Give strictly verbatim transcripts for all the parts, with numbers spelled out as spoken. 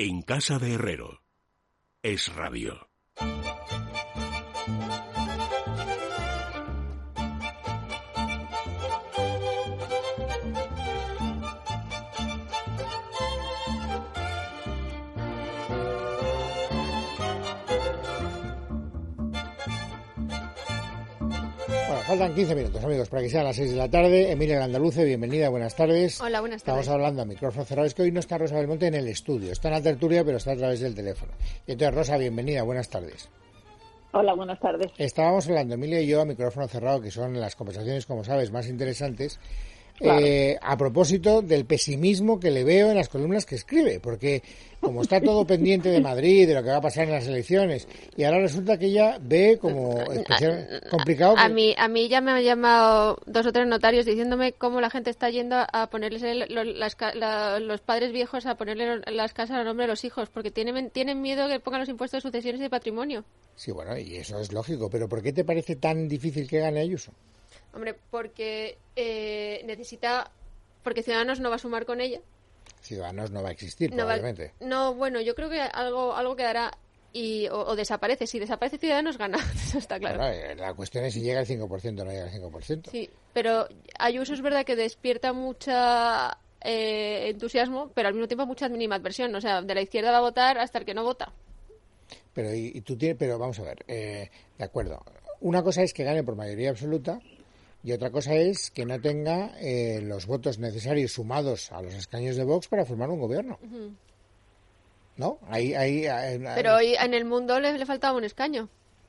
En casa de Herrero. Es Radio. Faltan quince minutos, amigos, para que sean las seis de la tarde. Emilia Grandaluce, bienvenida, buenas tardes. Hola, buenas tardes. Estamos hablando a micrófono cerrado. Es que hoy no está Rosa Belmonte en el estudio. Está en la tertulia, pero está a través del teléfono. Y entonces, Rosa, bienvenida, buenas tardes. Hola, buenas tardes. Estábamos hablando, Emilia y yo, a micrófono cerrado, que son las conversaciones, como sabes, más interesantes. Claro. Eh, a propósito del pesimismo que le veo en las columnas que escribe, porque como está todo pendiente de Madrid, de lo que va a pasar en las elecciones, y ahora resulta que ella ve como especial, complicado. A que... mí, a mí ya me han llamado dos o tres notarios diciéndome cómo la gente está yendo a ponerles el, lo, las, la, los padres viejos a ponerle las casas a nombre de los hijos, porque tienen, tienen miedo que pongan los impuestos de sucesiones y de patrimonio. Sí, bueno, y eso es lógico, pero ¿por qué te parece tan difícil que gane Ayuso? Hombre, porque eh, necesita, porque Ciudadanos no va a sumar con ella. Ciudadanos no va a existir, no probablemente. Va, no, bueno, yo creo que algo algo quedará y o, o desaparece. Si desaparece Ciudadanos, gana, eso está claro. Bueno, la cuestión es si llega al cinco por ciento o no llega al cinco por ciento. Sí, pero Ayuso es verdad que despierta mucha eh, entusiasmo, pero al mismo tiempo mucha animadversión. O sea, de la izquierda va a votar hasta el que no vota. Pero, y, y tú tienes, pero vamos a ver, eh, de acuerdo. Una cosa es que gane por mayoría absoluta. Y otra cosa es que no tenga eh, los votos necesarios sumados a los escaños de Vox para formar un gobierno. Uh-huh. ¿No? Ahí, ahí, ahí, Pero hoy en el mundo le, le faltaba un escaño.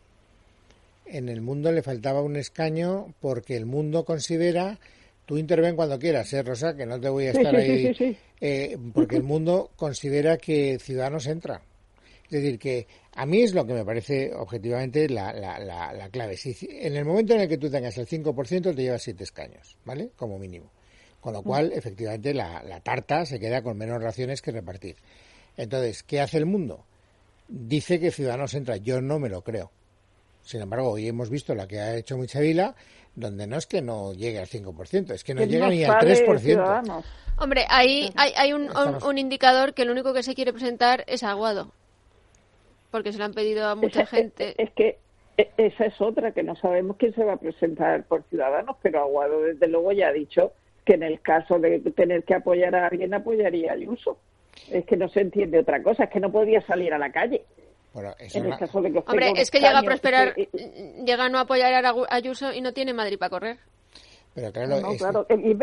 En el mundo le faltaba un escaño porque el mundo considera... Tú interven cuando quieras, ¿eh, Rosa? Que no te voy a estar sí, ahí... Sí, sí, sí. Eh, porque el mundo considera que Ciudadanos entra. Es decir, que a mí es lo que me parece objetivamente la, la, la, la clave. Si, en el momento en el que tú tengas el cinco por ciento te llevas siete escaños, ¿vale? Como mínimo. Con lo cual, efectivamente, la, la tarta se queda con menos raciones que repartir. Entonces, ¿qué hace el mundo? Dice que Ciudadanos entra. Yo no me lo creo. Sin embargo, hoy hemos visto la que ha hecho Michavila, donde no es que no llegue al cinco por ciento, es que no que llega no ni al tres por ciento. Ciudadanos. Hombre, ahí hay, hay un, un, un indicador que el único que se quiere presentar es Aguado. Porque se lo han pedido a mucha esa, gente. Es que esa es otra, que no sabemos quién se va a presentar por Ciudadanos, pero Aguado desde luego ya ha dicho que en el caso de tener que apoyar a alguien apoyaría a Ayuso. Es que no se entiende otra cosa, es que no podría salir a la calle. Bueno, eso en el una... caso de que Hombre, es que llega a prosperar, que, eh, llega a no apoyar a Ayuso y no tiene Madrid para correr. Pero claro, no, no, es... claro. Y,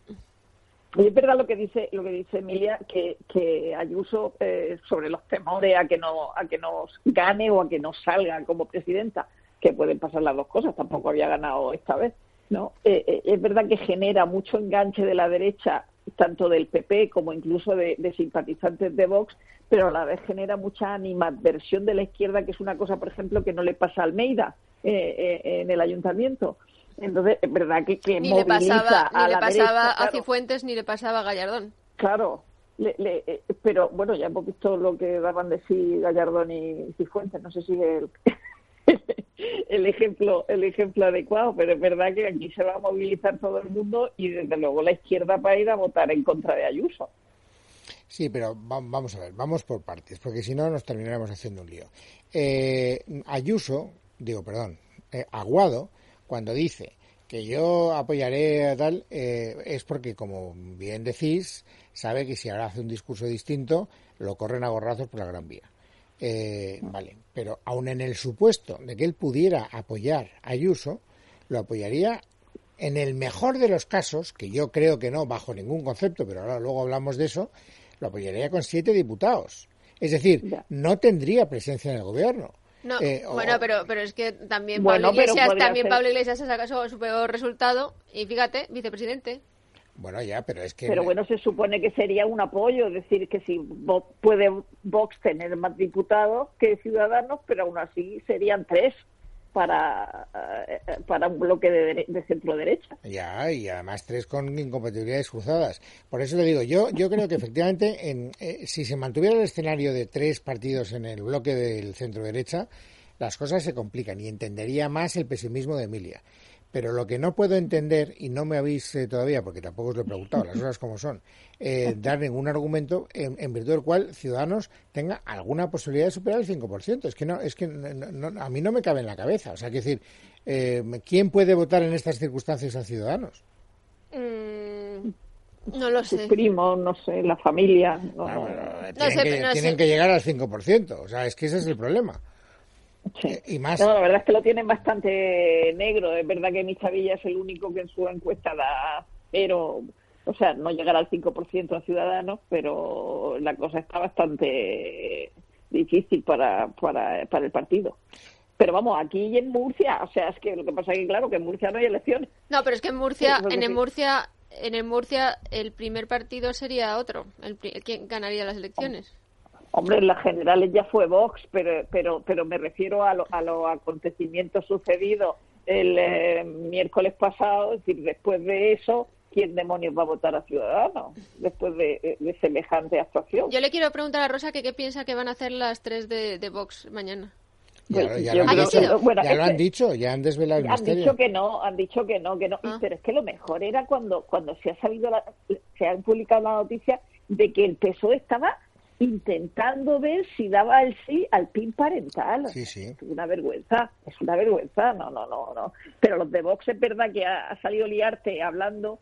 y es verdad lo que dice lo que dice Emilia, que, que Ayuso eh, sobre los temores a que no a que nos gane o a que no salga como presidenta, que pueden pasar las dos cosas, tampoco había ganado esta vez, ¿no? Eh, eh, es verdad que genera mucho enganche de la derecha, tanto del P P como incluso de, de simpatizantes de Vox, pero a la vez genera mucha animadversión de la izquierda, que es una cosa, por ejemplo, que no le pasa a Almeida eh, eh, en el ayuntamiento. Entonces, es verdad que, que ni moviliza le pasaba, a ni la le pasaba derecha, a claro. Cifuentes ni le pasaba a Gallardón. Claro, le, le, eh, pero bueno, ya hemos visto lo que daban de sí Gallardón y Cifuentes, no sé si el, el ejemplo el ejemplo adecuado, pero es verdad que aquí se va a movilizar todo el mundo y desde luego la izquierda va a ir a votar en contra de Ayuso. Sí, pero va, vamos a ver, vamos por partes, porque si no nos terminaremos haciendo un lío. Eh, Ayuso, digo, perdón, eh, Aguado, cuando dice que yo apoyaré a tal, eh, es porque, como bien decís, sabe que si ahora hace un discurso distinto, lo corren a gorrazos por la Gran Vía. Eh, vale, pero aun en el supuesto de que él pudiera apoyar a Ayuso, lo apoyaría en el mejor de los casos, que yo creo que no, bajo ningún concepto, pero ahora luego hablamos de eso, lo apoyaría con siete diputados. Es decir, ya. no tendría presencia en el gobierno. No, eh, bueno, o... pero pero es que también bueno, Pablo Iglesias, también ser... Pablo Iglesias ha sacado su peor resultado y fíjate, vicepresidente. Bueno, ya, pero es que... Pero bueno, se supone que sería un apoyo, es decir, que si Vox, puede Vox tener más diputados que Ciudadanos, pero aún así serían tres para para un bloque de, de centro-derecha. Ya, y además tres con incompatibilidades cruzadas. Por eso le digo, yo yo creo que efectivamente, en, eh, si se mantuviera el escenario de tres partidos en el bloque del centro-derecha, las cosas se complican y entendería más el pesimismo de Emilia. Pero lo que no puedo entender, y no me habéis eh, todavía, porque tampoco os lo he preguntado, las cosas como son, eh, dar ningún argumento en, en virtud del cual Ciudadanos tenga alguna posibilidad de superar el cinco por ciento. Es que no, es que no, no, a mí no me cabe en la cabeza. O sea, quiero decir, eh, ¿quién puede votar en estas circunstancias a Ciudadanos? Mm, no lo sé. Sus primos, no sé, la familia. No, Bueno, bueno, no tienen sé, que, no tienen sé. que llegar al cinco por ciento. O sea, es que ese es el problema. Sí. Eh, y más. No, la verdad es que lo tienen bastante negro. Es verdad que Michavilla es el único que en su encuesta da cero, o sea, no llegará al cinco por ciento a Ciudadanos, pero la cosa está bastante difícil para, para, para el partido. Pero vamos, aquí y en Murcia, o sea, es que lo que pasa es que, claro, que en Murcia no hay elecciones. No, pero es que en Murcia, Sí, eso en sí. el Murcia, en el Murcia, el primer partido sería otro, el pri- quien ganaría las elecciones. Hombre, en las generales ya fue Vox, pero pero pero me refiero a, lo, a los acontecimientos sucedidos el eh, miércoles pasado, es decir, después de eso, ¿quién demonios va a votar a Ciudadanos después de, de semejante actuación? Yo le quiero preguntar a Rosa que qué piensa que van a hacer las tres de, de Vox mañana. Ya, Pues ya yo lo han creo dicho, que- bueno, ya lo es han que- dicho, ya han desvelado el Han misterio. dicho que no, han dicho que no, que no. Ah. Pero es que lo mejor era cuando cuando se ha sabido, la, se ha publicado la noticia de que el P S O E estaba intentando ver si daba el sí al P I N parental. Sí, sí. Es una vergüenza, es una vergüenza, no, no, no, no. Pero los de Vox es verdad que ha, ha salido Liarte hablando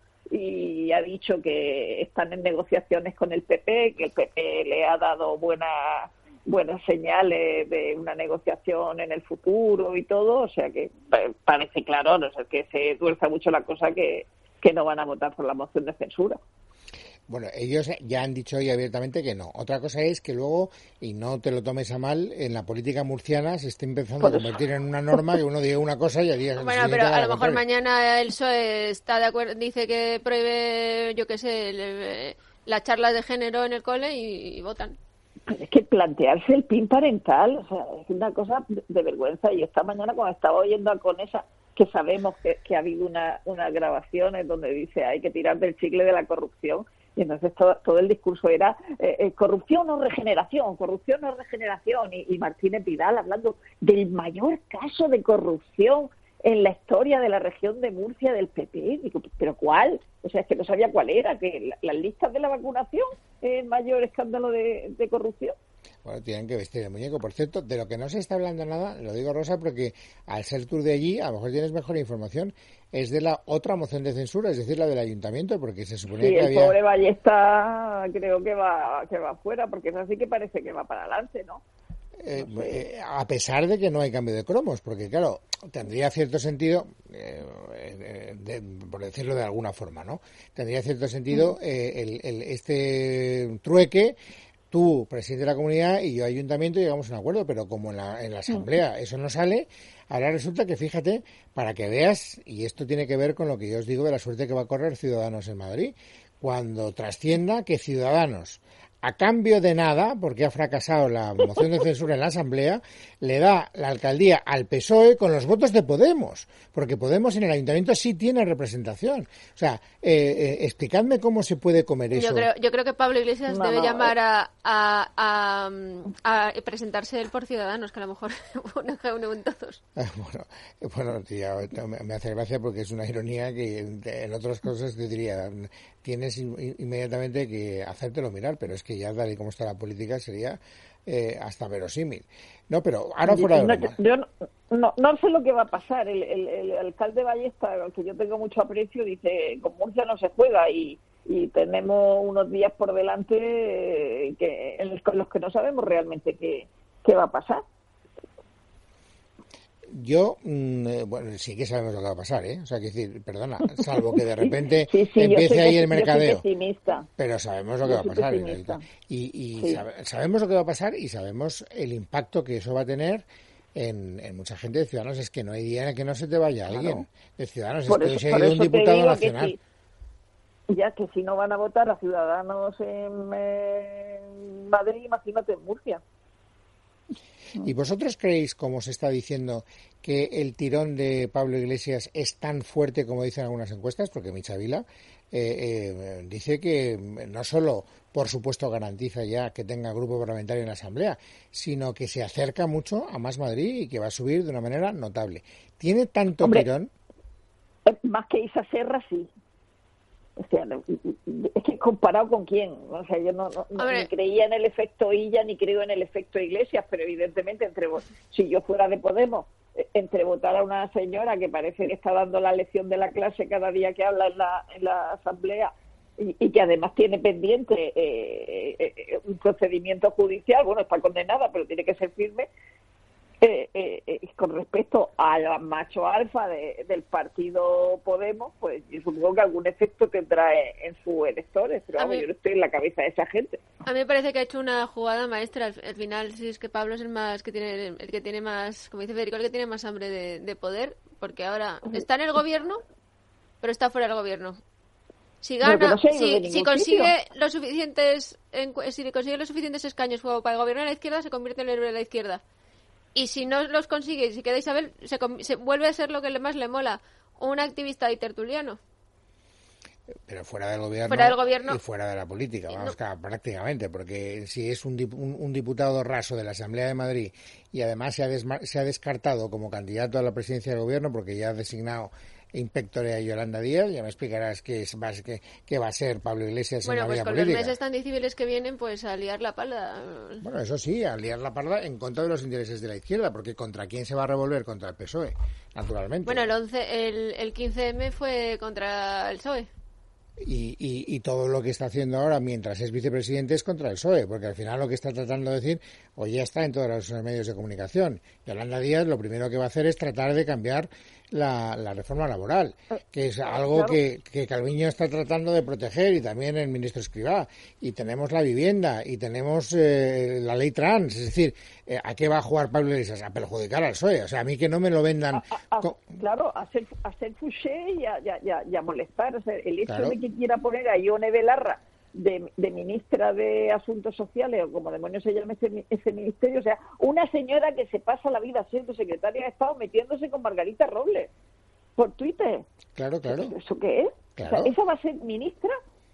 y ha dicho que están en negociaciones con el P P, que el P P le ha dado buenas buenas señales de una negociación en el futuro y todo, o sea que parece claro, no sé, que se tuerza mucho la cosa, que, que no van a votar por la moción de censura. Bueno, ellos ya han dicho hoy abiertamente que no. Otra cosa es que luego, y no te lo tomes a mal, en la política murciana se esté empezando a convertir en una norma que uno diga una cosa y al día Bueno, siguiente pero haga a lo lo mejor contrario. mañana el P S O E está de acuerdo, dice que prohíbe, yo qué sé, el- las charlas de género en el cole y, y votan. Pero es que plantearse el P I N parental, o sea, es una cosa de, de vergüenza. Y esta mañana cuando estaba oyendo a Conesa, que sabemos que, que ha habido una, unas grabaciones donde dice hay que tirar del chicle de la corrupción, y entonces todo, todo el discurso era eh, eh, corrupción o regeneración, corrupción o regeneración, y, y Martínez Vidal hablando del mayor caso de corrupción en la historia de la región de Murcia del P P. Digo, ¿pero cuál? O sea, es que no sabía cuál era, que la, las listas de la vacunación es el mayor escándalo de, de corrupción. Bueno, tienen que vestir el muñeco. Por cierto, de lo que no se está hablando nada, lo digo, Rosa, porque al ser tú de allí, a lo mejor tienes mejor información, es de la otra moción de censura, es decir, la del ayuntamiento, porque se suponía Sí, que el había... pobre Ballesta creo que va que va afuera, porque eso sí que parece que va para adelante, ¿no? Eh, eh, a pesar de que no hay cambio de cromos, porque claro, tendría cierto sentido, eh, eh, de, por decirlo de alguna forma, ¿no? Tendría cierto sentido eh, el, el, este trueque, tú, presidente de la comunidad, y yo, ayuntamiento, llegamos a un acuerdo, pero como en la, en la asamblea eso no sale, ahora resulta que, fíjate, para que veas, y esto tiene que ver con lo que yo os digo de la suerte que va a correr Ciudadanos en Madrid, cuando trascienda que Ciudadanos, a cambio de nada, porque ha fracasado la moción de censura en la Asamblea, le da la alcaldía al P S O E con los votos de Podemos, porque Podemos en el ayuntamiento sí tiene representación. O sea, eh, eh, explicadme cómo se puede comer eso. Yo creo, yo creo que Pablo Iglesias No, debe no, llamar eh. a, a, a, a presentarse él por Ciudadanos, que a lo mejor uno en todos. Bueno, bueno tía, me me hace gracia porque es una ironía que en otras cosas te diría, tienes in- inmediatamente que hacértelo mirar, pero es que ya tal y como está la política sería eh, hasta verosímil. No, pero ahora fuera de No, broma. yo no, no, no sé lo que va a pasar. El, el, el alcalde Ballesta, al que yo tengo mucho aprecio, dice, con Murcia no se juega, y, y tenemos unos días por delante eh, que en los, con los que no sabemos realmente qué, qué va a pasar. Yo, mm, eh, bueno, sí que sabemos lo que va a pasar, ¿eh? O sea, que decir, perdona, salvo que de repente Sí, sí, yo empiece soy ahí pesi- el yo soy mercadeo. pesimista. Pero sabemos lo que Yo va a soy pasar. pesimista. Imelda. Y, y Sí. sabe- sabemos lo que va a pasar y sabemos el impacto que eso va a tener en, en mucha gente de Ciudadanos. Es que no hay día en el que no se te vaya Claro. alguien de Ciudadanos. Por es que eso, hoy se ha por ido un eso te diputado digo que nacional. si, ya que si no van a votar a Ciudadanos en, en Madrid, imagínate en Murcia. ¿Y vosotros creéis, como se está diciendo, que el tirón de Pablo Iglesias es tan fuerte como dicen algunas encuestas? Porque Michavila eh, eh, dice que no solo, por supuesto, garantiza ya que tenga grupo parlamentario en la Asamblea, sino que se acerca mucho a Más Madrid y que va a subir de una manera notable. ¿Tiene tanto Hombre, tirón? Más que Isa Serra, sí. O sea, es que comparado con quién, o sea, yo no, no, no ni creía en el efecto Illa ni creo en el efecto Iglesias, pero evidentemente entre si yo fuera de Podemos, entre votar a una señora que parece que está dando la lección de la clase cada día que habla en la, en la asamblea y, y que además tiene pendiente eh, eh, un procedimiento judicial, bueno, está condenada, pero tiene que ser firme. Eh, eh, eh, con respecto al macho alfa de, del partido Podemos, pues yo supongo que algún efecto tendrá en, en sus electores, pero vamos, mí, yo no estoy en la cabeza de esa gente. A mí me parece que ha hecho una jugada maestra. Al, al final, si es que Pablo es el más que tiene, el que tiene más, como dice Federico, el que tiene más hambre de, de poder, porque ahora está en el gobierno, pero está fuera del gobierno. Si gana, no, no si, si consigue sitio. los suficientes, en, si consigue los suficientes escaños para el gobierno de la izquierda, se convierte en el héroe de la izquierda. Y si no los consigue y si queda Isabel, se, se vuelve a ser lo que más le mola, un activista y tertuliano. Pero fuera del gobierno, fuera del gobierno y fuera de la política, vamos, no. claro, prácticamente, porque si es un, un, un diputado raso de la Asamblea de Madrid y además se ha, desma, se ha descartado como candidato a la presidencia del gobierno porque ya ha designado inspectore a Yolanda Díaz, ya me explicarás qué, es, qué, qué va a ser Pablo Iglesias bueno, en la pues vida política. Bueno, pues con los meses tan difíciles que vienen, pues a liar la parda. Bueno, eso sí, a liar la parda en contra de los intereses de la izquierda, porque ¿contra quién se va a revolver? Contra el P S O E, naturalmente. Bueno, el, once, el, el quince eme fue contra el P S O E. Y, y, y todo lo que está haciendo ahora mientras es vicepresidente es contra el P S O E, porque al final lo que está tratando de decir, o ya está en todos los medios de comunicación, Yolanda Díaz lo primero que va a hacer es tratar de cambiar la, la reforma laboral, que es algo claro. que, que Calviño está tratando de proteger, y también el ministro Escrivá, y tenemos la vivienda, y tenemos eh, la ley trans, es decir, eh, ¿a qué va a jugar Pablo Iglesias? A perjudicar al P S O E, o sea, a mí que no me lo vendan... A, a, a, claro, a hacer, a hacer fuché y a, y a, y a molestar, o sea, el hecho claro. de que quiera poner a Ione Belarra de, de ministra de Asuntos Sociales, o como demonios se llama ese, ese ministerio, o sea, una señora que se pasa la vida siendo secretaria de Estado metiéndose con Margarita Robles por Twitter. Claro, claro. ¿Eso qué es? Claro. O sea, ¿esa va a ser ministra?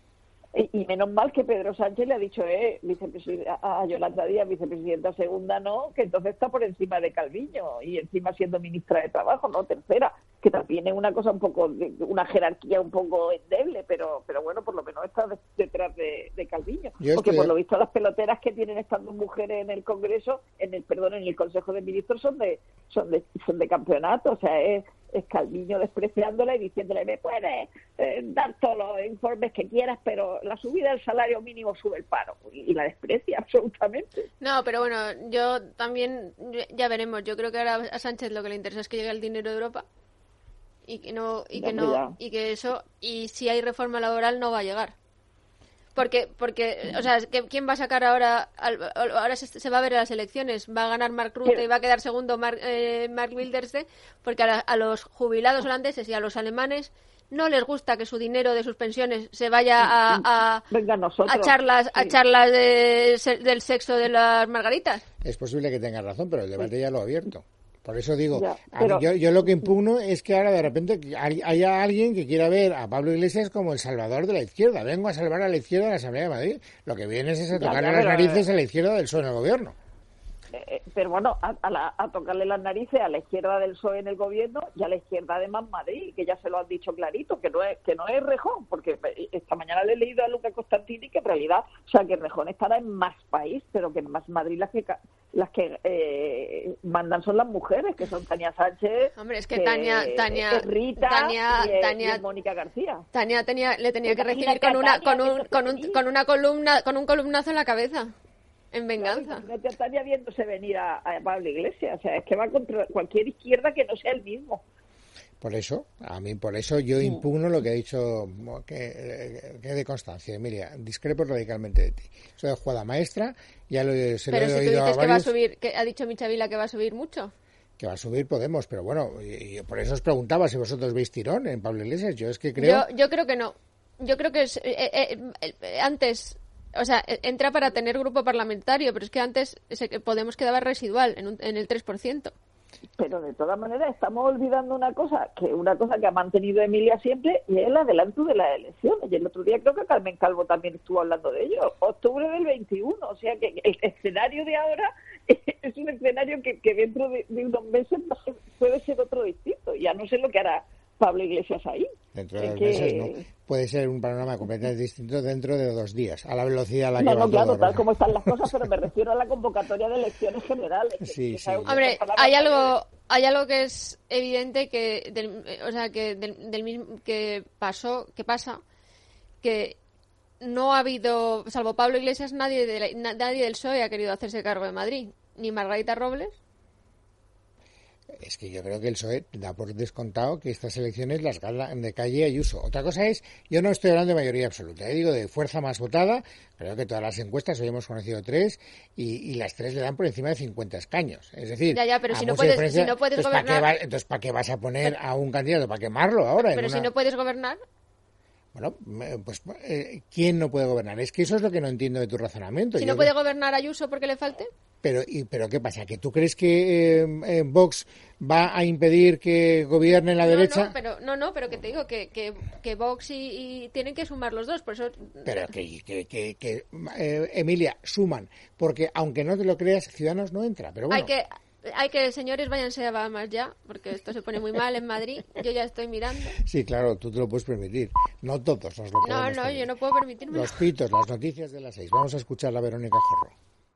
Y menos mal que Pedro Sánchez le ha dicho eh, a Yolanda Díaz, vicepresidenta segunda, no, que entonces está por encima de Calviño y encima siendo ministra de Trabajo, no, tercera, que también es una cosa un poco, una jerarquía un poco endeble, pero pero bueno, por lo menos está de, detrás de, de Calviño. Yo Porque estoy... por lo visto las peloteras que tienen estas dos mujeres en el Congreso, en el perdón, en el Consejo de Ministros son de son de, son de campeonato, o sea, es... es Calviño despreciándola y diciéndole, me puedes eh, dar todos los informes que quieras, pero la subida del salario mínimo sube el paro. Y, y la desprecia absolutamente. No, pero bueno, yo también, ya veremos, yo creo que ahora a Sánchez lo que le interesa es que llegue el dinero de Europa y que no, y que no, y que eso, y si hay reforma laboral no va a llegar. Porque, porque, o sea, ¿quién va a sacar ahora? Ahora se, se va a ver en las elecciones. Va a ganar Mark Rutte y va a quedar segundo Mark, eh, Mark Wilders, porque a, la, a los jubilados holandeses y a los alemanes no les gusta que su dinero de sus pensiones se vaya a, a, a charlas, a charlas de, del sexo de las margaritas. Es posible que tenga razón, pero el debate ya lo ha abierto. Por eso digo, ya, pero... a mí, yo, yo lo que impugno es que ahora de repente haya alguien que quiera ver a Pablo Iglesias como el salvador de la izquierda. Vengo a salvar a la izquierda de la Asamblea de Madrid. Lo que viene es a tocarle las narices a la izquierda del P S O E en el gobierno. Eh, pero bueno, a, a, la, a tocarle las narices a la izquierda del P S O E en el gobierno y a la izquierda de Más Madrid, que ya se lo han dicho clarito, que no es que no es Rejón, porque esta mañana le he leído a Luca Costantini que en realidad, o sea, que Rejón estará en Más País, pero que en Más Madrid las que las que eh, mandan son las mujeres, que son Tania Sánchez, hombre, es que, que Tania, Tania, Rita Tania, y, Tania, y Mónica García. Tania tenía, le tenía que recibir con una, con un, con un, con una columna, con un columnazo en la cabeza. En venganza. No te estaría viéndose venir a, a Pablo Iglesias, o sea, es que va contra cualquier izquierda que no sea el mismo. Por eso, a mí, por eso yo impugno lo que ha dicho, que, que de Constancia. Emilia, discrepo radicalmente de ti. Soy de jugada maestra, ya lo, se pero lo he si oído tú dices a que varios. va a subir, que ha dicho Michavila que va a subir mucho. Que va a subir Podemos, pero bueno, y, y por eso os preguntaba si vosotros veis tirón en Pablo Iglesias. Yo es que creo... Yo, yo creo que no. Yo creo que es, eh, eh, eh, antes... O sea, entra para tener grupo parlamentario, pero es que antes Podemos quedaba residual, en, un, en el tres por ciento. Pero de todas maneras estamos olvidando una cosa, que una cosa que ha mantenido Emilia siempre, y es el adelanto de las elecciones. Y el otro día creo que Carmen Calvo también estuvo hablando de ello. Octubre del veintiuno, o sea que el escenario de ahora es un escenario que, que dentro de, de unos meses puede ser otro distinto. Ya no sé lo que hará Pablo Iglesias ahí. Dentro de dos que... meses no. Puede ser un panorama completamente distinto dentro de dos días, a la velocidad a la no, que no, va claro, todo. tal como están las cosas, pero me refiero a la convocatoria de elecciones generales. Sí, que sí. Hombre, hay algo, hay algo que es evidente que, del, o sea, que del, del mismo que pasó, que pasa, que no ha habido, salvo Pablo Iglesias, nadie, de la, nadie del P S O E ha querido hacerse cargo de Madrid, ni Margarita Robles. Es que yo creo que el P S O E da por descontado que estas elecciones las gana de Calle Ayuso. Otra cosa es, yo no estoy hablando de mayoría absoluta, yo digo de fuerza más votada. Creo que todas las encuestas, hoy hemos conocido tres, y, y las tres le dan por encima de cincuenta escaños. Es decir, ya, ya, pero si no puedes, si no puedes entonces, gobernar... ¿para qué va, entonces, ¿para qué vas a poner pero, a un candidato? ¿Para quemarlo ahora? Pero si una... no puedes gobernar... Bueno, pues eh, ¿quién no puede gobernar? Es que eso es lo que no entiendo de tu razonamiento. Si yo no puede creo... gobernar Ayuso porque le falte... Pero, y, pero ¿qué pasa? ¿Que tú crees que eh, eh, Vox va a impedir que gobierne la no, derecha? No, pero, no, no, pero que te digo que, que, que Vox y, y tienen que sumar los dos, por eso... Pero que, que, que, que eh, Emilia, suman, porque aunque no te lo creas, Ciudadanos no entra, pero bueno. Hay que... Hay que, señores, váyanse a Bahamas ya, porque esto se pone muy mal en Madrid. Yo ya estoy mirando. Sí, claro, tú te lo puedes permitir. No todos nos lo podemos No, no, permitir. yo no puedo permitirme. Los pitos, las noticias de las seis. Vamos a escuchar a Verónica Jorro.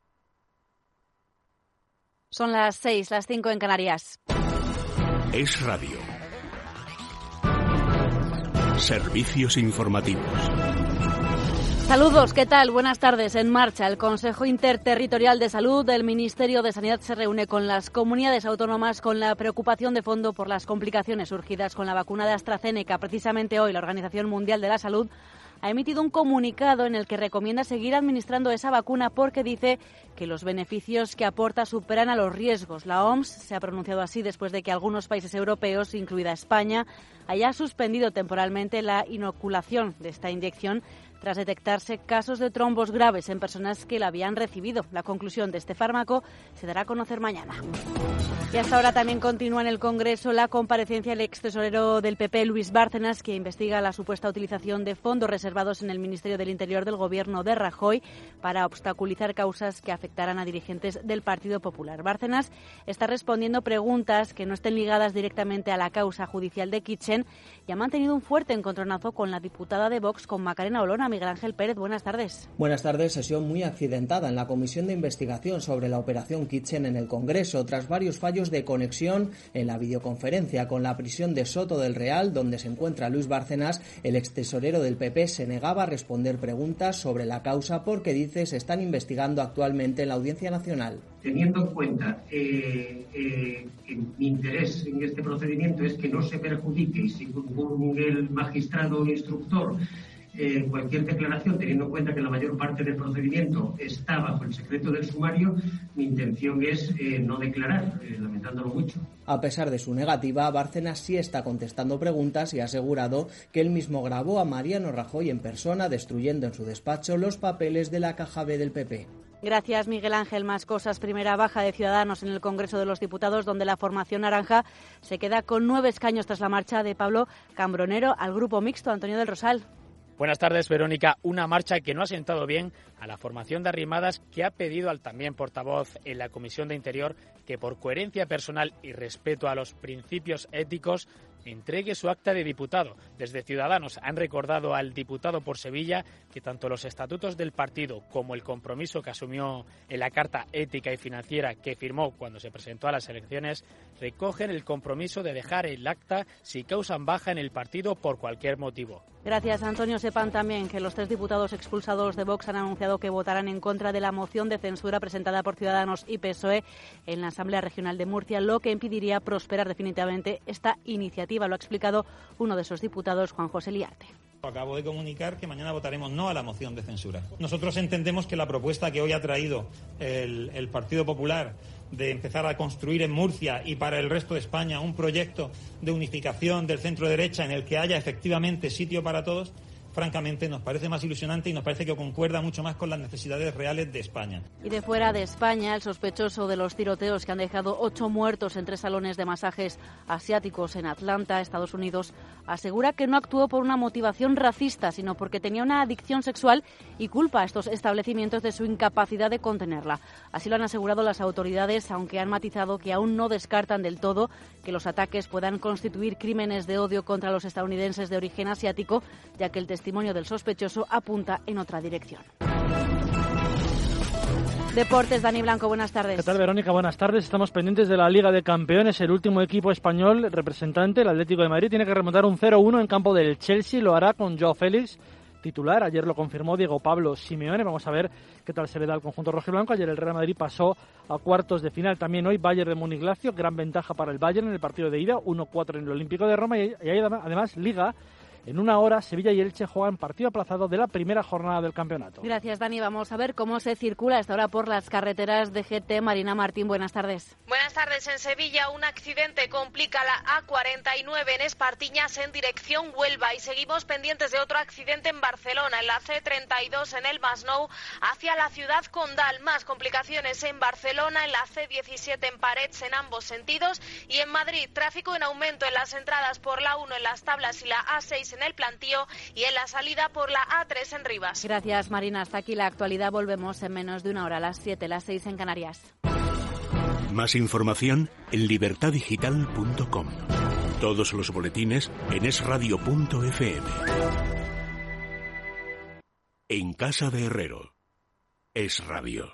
Son las seis, las cinco en Canarias. Es Radio. Servicios informativos. Saludos, ¿qué tal? Buenas tardes. En marcha, el Consejo Interterritorial de Salud del Ministerio de Sanidad se reúne con las comunidades autónomas con la preocupación de fondo por las complicaciones surgidas con la vacuna de AstraZeneca. Precisamente hoy, la Organización Mundial de la Salud ha emitido un comunicado en el que recomienda seguir administrando esa vacuna porque dice que los beneficios que aporta superan a los riesgos. La O M S se ha pronunciado así después de que algunos países europeos, incluida España, haya suspendido temporalmente la inoculación de esta inyección tras detectarse casos de trombos graves en personas que la habían recibido. La conclusión de este fármaco se dará a conocer mañana. Y hasta ahora también continúa en el Congreso la comparecencia del ex tesorero del P P, Luis Bárcenas, que investiga la supuesta utilización de fondos reservados en el Ministerio del Interior del Gobierno de Rajoy para obstaculizar causas que afectarán a dirigentes del Partido Popular. Bárcenas está respondiendo preguntas que no estén ligadas directamente a la causa judicial de Kitchen y ha mantenido un fuerte encontronazo con la diputada de Vox, con Macarena Olona. Miguel Ángel Pérez, buenas tardes. Buenas tardes. Sesión muy accidentada en la Comisión de Investigación sobre la Operación Kitchen en el Congreso, tras varios fallos de conexión en la videoconferencia con la prisión de Soto del Real, donde se encuentra Luis Bárcenas. El extesorero del P P se negaba a responder preguntas sobre la causa porque, dice, se están investigando actualmente en la Audiencia Nacional. Teniendo en cuenta eh, eh, que mi interés en este procedimiento es que no se perjudique y según el magistrado instructor eh, cualquier declaración, teniendo en cuenta que la mayor parte del procedimiento está bajo el secreto del sumario, mi intención es eh, no declarar, eh, lamentándolo mucho. A pesar de su negativa, Bárcenas sí está contestando preguntas y ha asegurado que él mismo grabó a Mariano Rajoy en persona destruyendo en su despacho los papeles de la caja B del P P. Gracias, Miguel Ángel. Más cosas. Primera baja de Ciudadanos en el Congreso de los Diputados, donde la formación naranja se queda con nueve escaños tras la marcha de Pablo Cambronero al Grupo Mixto. Antonio del Rosal. Buenas tardes, Verónica. Una marcha que no ha sentado bien a la formación de Arrimadas, que ha pedido al también portavoz en la Comisión de Interior que, por coherencia personal y respeto a los principios éticos, entregue su acta de diputado. Desde Ciudadanos han recordado al diputado por Sevilla que tanto los estatutos del partido como el compromiso que asumió en la Carta Ética y Financiera que firmó cuando se presentó a las elecciones recogen el compromiso de dejar el acta si causan baja en el partido por cualquier motivo. Gracias, Antonio. Sepan también que los tres diputados expulsados de Vox han anunciado que votarán en contra de la moción de censura presentada por Ciudadanos y P S O E en la Asamblea Regional de Murcia, lo que impediría prosperar definitivamente esta iniciativa. Lo ha explicado uno de esos diputados, Juan José Liarte. Acabo de comunicar que mañana votaremos no a la moción de censura. Nosotros entendemos que la propuesta que hoy ha traído el, el Partido Popular de empezar a construir en Murcia y para el resto de España un proyecto de unificación del centro derecha en el que haya efectivamente sitio para todos, francamente nos parece más ilusionante y nos parece que concuerda mucho más con las necesidades reales de España. Y de fuera de España, el sospechoso de los tiroteos que han dejado ocho muertos en tres salones de masajes asiáticos en Atlanta, Estados Unidos, asegura que no actuó por una motivación racista, sino porque tenía una adicción sexual y culpa a estos establecimientos de su incapacidad de contenerla. Así lo han asegurado las autoridades, aunque han matizado que aún no descartan del todo que los ataques puedan constituir crímenes de odio contra los estadounidenses de origen asiático, ya que el testimonio del sospechoso apunta en otra dirección. Deportes, Dani Blanco, buenas tardes. ¿Qué tal, Verónica? Buenas tardes. Estamos pendientes de la Liga de Campeones. El último equipo español representante, el Atlético de Madrid, tiene que remontar un cero uno en campo del Chelsea. Lo hará con Joao Félix, titular. Ayer lo confirmó Diego Pablo Simeone. Vamos a ver qué tal se le da al conjunto rojiblanco. Ayer el Real Madrid pasó a cuartos de final. También hoy Bayern de Múnich-Lazio. Gran ventaja para el Bayern en el partido de ida. uno cuatro en el Olímpico de Roma. Y hay además Liga. En una hora, Sevilla y Elche juegan partido aplazado de la primera jornada del campeonato. Gracias, Dani. Vamos a ver cómo se circula a esta hora por las carreteras de G T. Marina Martín, buenas tardes. Buenas tardes. En Sevilla, un accidente complica la A cuarenta y nueve en Espartiñas en dirección Huelva. Y seguimos pendientes de otro accidente en Barcelona, en la C treinta y dos en el Masnou, hacia la ciudad condal. Más complicaciones en Barcelona, en la C diecisiete en Parets, en ambos sentidos. Y en Madrid, tráfico en aumento en las entradas por la uno en Las Tablas y la A seis en el Plantío y en la salida por la A tres en Rivas. Gracias, Marina. Hasta aquí la actualidad. Volvemos en menos de una hora, a las siete, las seis en Canarias. Más información en libertad digital punto com. Todos los boletines en es radio punto efe eme. En casa de Herrero. Es Radio.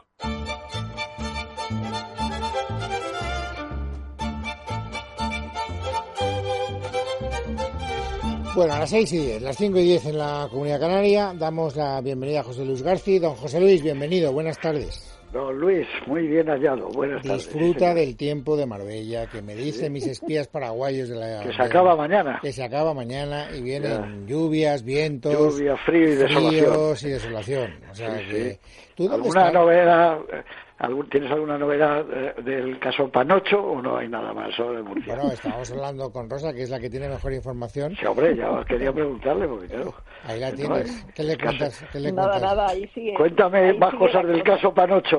Bueno, a las seis y diez, las cinco y diez en la Comunidad Canaria, damos la bienvenida a José Luis García. Don José Luis, bienvenido, buenas tardes. Don Luis, muy bien hallado, buenas tardes. Disfruta sí, del tiempo de Marbella, que me dicen sí. mis espías paraguayos de la... Que se acaba de, mañana. Que se acaba mañana y vienen ya. lluvias, vientos... Lluvia, frío y desolación. y desolación. O sea sí, que... Sí. ¿Tú dónde ¿Alguna estás? novedad... ¿Tienes alguna novedad eh, del caso Panocho o no hay nada más sobre Murcia? Bueno, estábamos hablando con Rosa, que es la que tiene mejor información. Sí, hombre, ya os quería preguntarle, porque claro... Ahí la tienes. ¿Qué le cuentas? ¿Qué le nada, cuentas? nada, ahí sigue. Cuéntame ahí más sigue cosas del cosa. caso Panocho.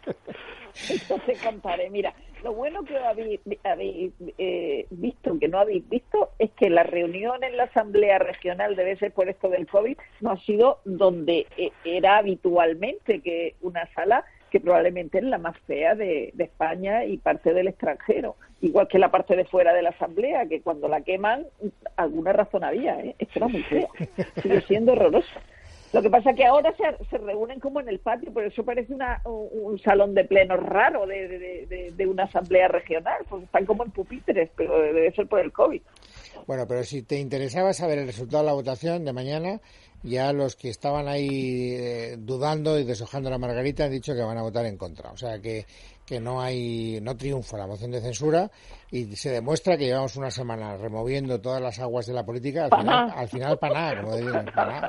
Yo te contaré. Mira, lo bueno que habéis, habéis eh, visto, que no habéis visto, es que la reunión en la Asamblea Regional, debe ser por esto del COVID, no ha sido donde eh, era habitualmente, que una sala que probablemente es la más fea de, de España y parte del extranjero. Igual que la parte de fuera de la Asamblea, que cuando la queman, alguna razón había, ¿eh? Esto era muy fea. Sigue siendo horroroso. Lo que pasa es que ahora se, se reúnen como en el patio, por eso parece una, un, un salón de plenos raro de, de, de, de una asamblea regional, porque están como en pupitres, pero debe ser por el COVID. Bueno, pero si te interesaba saber el resultado de la votación de mañana, ya los que estaban ahí eh, dudando y deshojando la margarita han dicho que van a votar en contra. O sea que, que no hay, no triunfa la moción de censura y se demuestra que llevamos una semana removiendo todas las aguas de la política. Al final, al final para nada, como digo, para nada.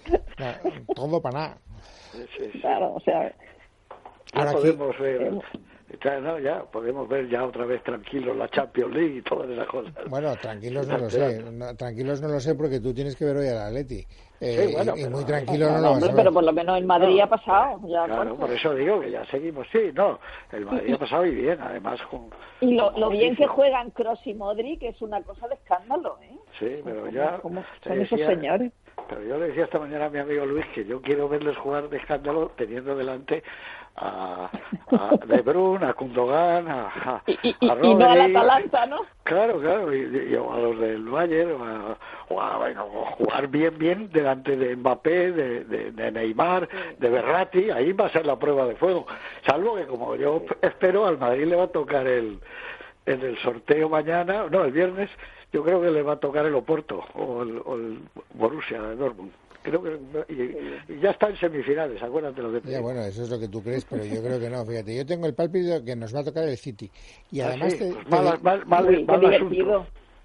No, todo para nada. Sí, sí, sí. Claro, o sea... Ahora podemos ver... No, ya podemos ver ya otra vez tranquilos la Champions League y todas esas cosas. Bueno, tranquilos no lo sé, no, tranquilos no lo sé porque tú tienes que ver hoy al Atleti. Eh, sí, bueno, y, y pero, muy tranquilo no, no lo vas a ver. Pero por lo menos el Madrid no, ha pasado. Ya claro, por eso digo que ya seguimos. Sí, no, el Madrid ha pasado y bien, además. Con, y lo, lo bien que juegan Kroos y Modric, que es una cosa de escándalo, ¿eh? Sí, pero ya... ¿Cómo son esos señores? Pero yo le decía esta mañana a mi amigo Luis que yo quiero verles jugar de escándalo teniendo delante a, a De Bruyne, a Gundogan, a, a, y, y, a Rodri, y no al Atalanta, ¿no? Claro, claro, y, y a los del Bayern, o a, o a bueno, jugar bien, bien delante de Mbappé, de, de, de Neymar, de Verratti, ahí va a ser la prueba de fuego. Salvo que, como yo espero, al Madrid le va a tocar el, en el sorteo mañana, no, el viernes, yo creo que le va a tocar el Oporto o el, o el Borussia de Dortmund. Creo que y, y ya está en semifinales, acuérdate lo que te ya, bueno, eso es lo que tú crees, pero yo creo que no. Fíjate, yo tengo el pálpito que nos va a tocar el City y además ah, sí, te, pues mal, te, mal, mal, muy, mal divertido.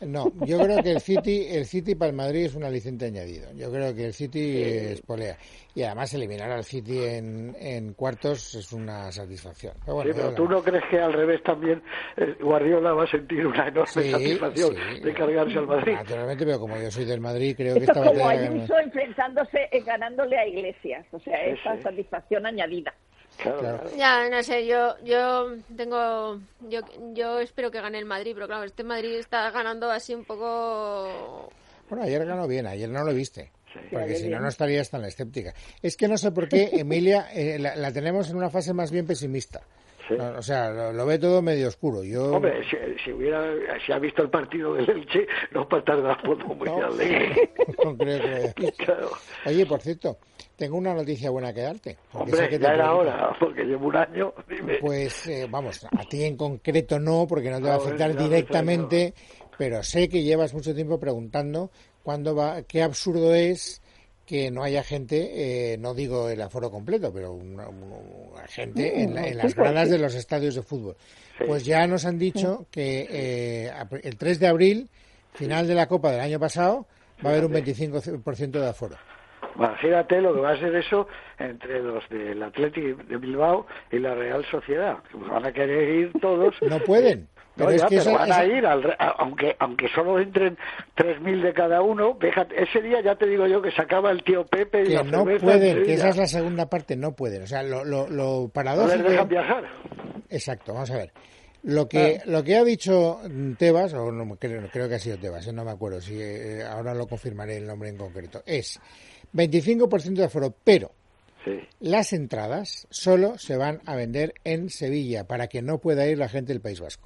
No, yo creo que el City, el City para el Madrid es un aliciente añadido. Yo creo que el City espolea. Y además eliminar al City en, en cuartos es una satisfacción. Pero bueno, sí, pero tú no crees que al revés también eh, Guardiola va a sentir una enorme sí, satisfacción sí. de cargarse al Madrid. Naturalmente, pero como yo soy del Madrid, creo Esto que esta es como batalla... Ayuso enfrentándose, eh, ganándole a Iglesias. O sea, sí, esa sí. satisfacción añadida. Claro, claro. Ya, no sé, yo yo tengo yo yo espero que gane el Madrid, pero claro, este Madrid está ganando así un poco... Bueno, ayer ganó bien, ayer no lo viste, sí, porque si no, no estarías tan escéptica. Es que no sé por qué Emilia eh, la, la tenemos en una fase más bien pesimista. Sí. No, o sea, lo, lo ve todo medio oscuro. Yo... Hombre, si, si hubiera si ha visto el partido del Elche, no para tardar por muy no, alegre. No creo que... Claro. Oye, por cierto, tengo una noticia buena que darte. Hombre, que ya era hora, porque llevo un año. Dime. Pues, eh, vamos, a ti en concreto no, porque no te va a afectar no, directamente, no. Pero sé que llevas mucho tiempo preguntando cuándo va, qué absurdo es que no haya gente, eh, no digo el aforo completo, pero una, una gente en, la, en las gradas de los estadios de fútbol. Sí. Pues ya nos han dicho que eh, el tres de abril, final de la Copa del año pasado, va a haber un veinticinco por ciento de aforo. Imagínate lo que va a ser eso entre los del Athletic de Bilbao y la Real Sociedad. Van a querer ir todos. No pueden. Pero, no, es ya, que pero eso, van a eso... ir, al, a, aunque aunque solo entren tres mil de cada uno, fíjate, ese día ya te digo yo que sacaba el tío Pepe y que la no pueden, que esa es la segunda parte, no pueden. O sea, lo, lo, lo paradójico... No les dejan viajar. Exacto, vamos a ver. Lo que ah. lo que ha dicho Tebas, o no, creo, creo que ha sido Tebas, eh, no me acuerdo, si eh, ahora lo confirmaré el nombre en concreto, es veinticinco por ciento de aforo, pero sí. Las entradas solo se van a vender en Sevilla para que no pueda ir la gente del País Vasco.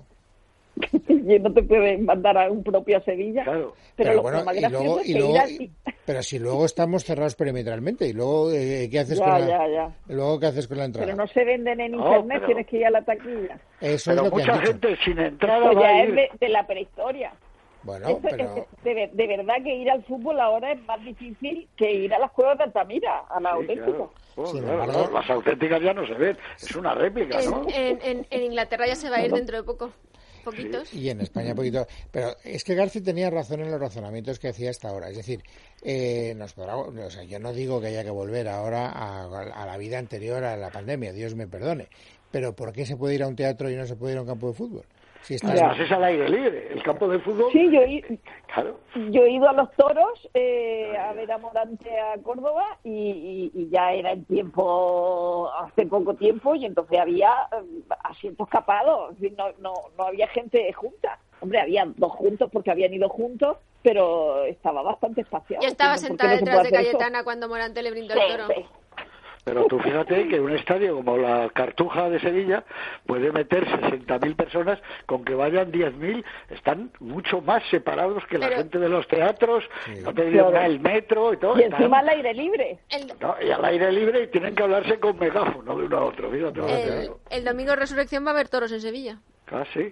Y no te pueden mandar a un propio a Sevilla. Claro. Pero, pero lo bueno, más y luego, es y que luego, ir así... pero si luego estamos cerrados perimetralmente, y luego eh, ¿qué haces ya, con la ya, ya. luego qué haces con la entrada? Pero no se venden en no, internet, pero... tienes que ir a la taquilla. Eso pero es lo mucha que han gente dicho. sin entrada Esto va ya a ir. es de, de la prehistoria. Bueno, Esto, pero... es, de, de verdad que ir al fútbol ahora es más difícil que ir a las cuevas de Altamira, a las sí, auténticas. Claro. Oh, Sin claro, embargo, no, las auténticas ya no se ven, es una réplica, en, ¿no? En, en, en Inglaterra ya se va a ir dentro de poco. Poquitos. Y en España poquito. Pero es que García tenía razón en los razonamientos que hacía hasta ahora. Es decir, eh, nos podrá, o sea, yo no digo que haya que volver ahora a, a la vida anterior a la pandemia, Dios me perdone. Pero ¿por qué se puede ir a un teatro y no se puede ir a un campo de fútbol? Si estás... Además es al aire libre, el campo de fútbol. Sí, yo he, claro. yo he ido a los toros eh, a ver a Morante a Córdoba y, y, y ya era en tiempo, hace poco tiempo, y entonces había eh, asientos capados, no, no, no había gente junta. Hombre, había dos juntos porque habían ido juntos, pero estaba bastante espaciado. Yo estaba sentada no detrás de Cayetana eso. Cuando Morante le brindó sí, el toro. Sí. Pero tú fíjate que un estadio como la Cartuja de Sevilla puede meter sesenta mil personas, con que vayan diez mil, están mucho más separados que la Pero... gente de los teatros, sí. No te digo claro. El metro y todo. Y encima están... al aire libre. El... No, y al aire libre y tienen que hablarse con megáfono de uno a otro, fíjate. El, el domingo de Resurrección va a haber toros en Sevilla. Ah, sí.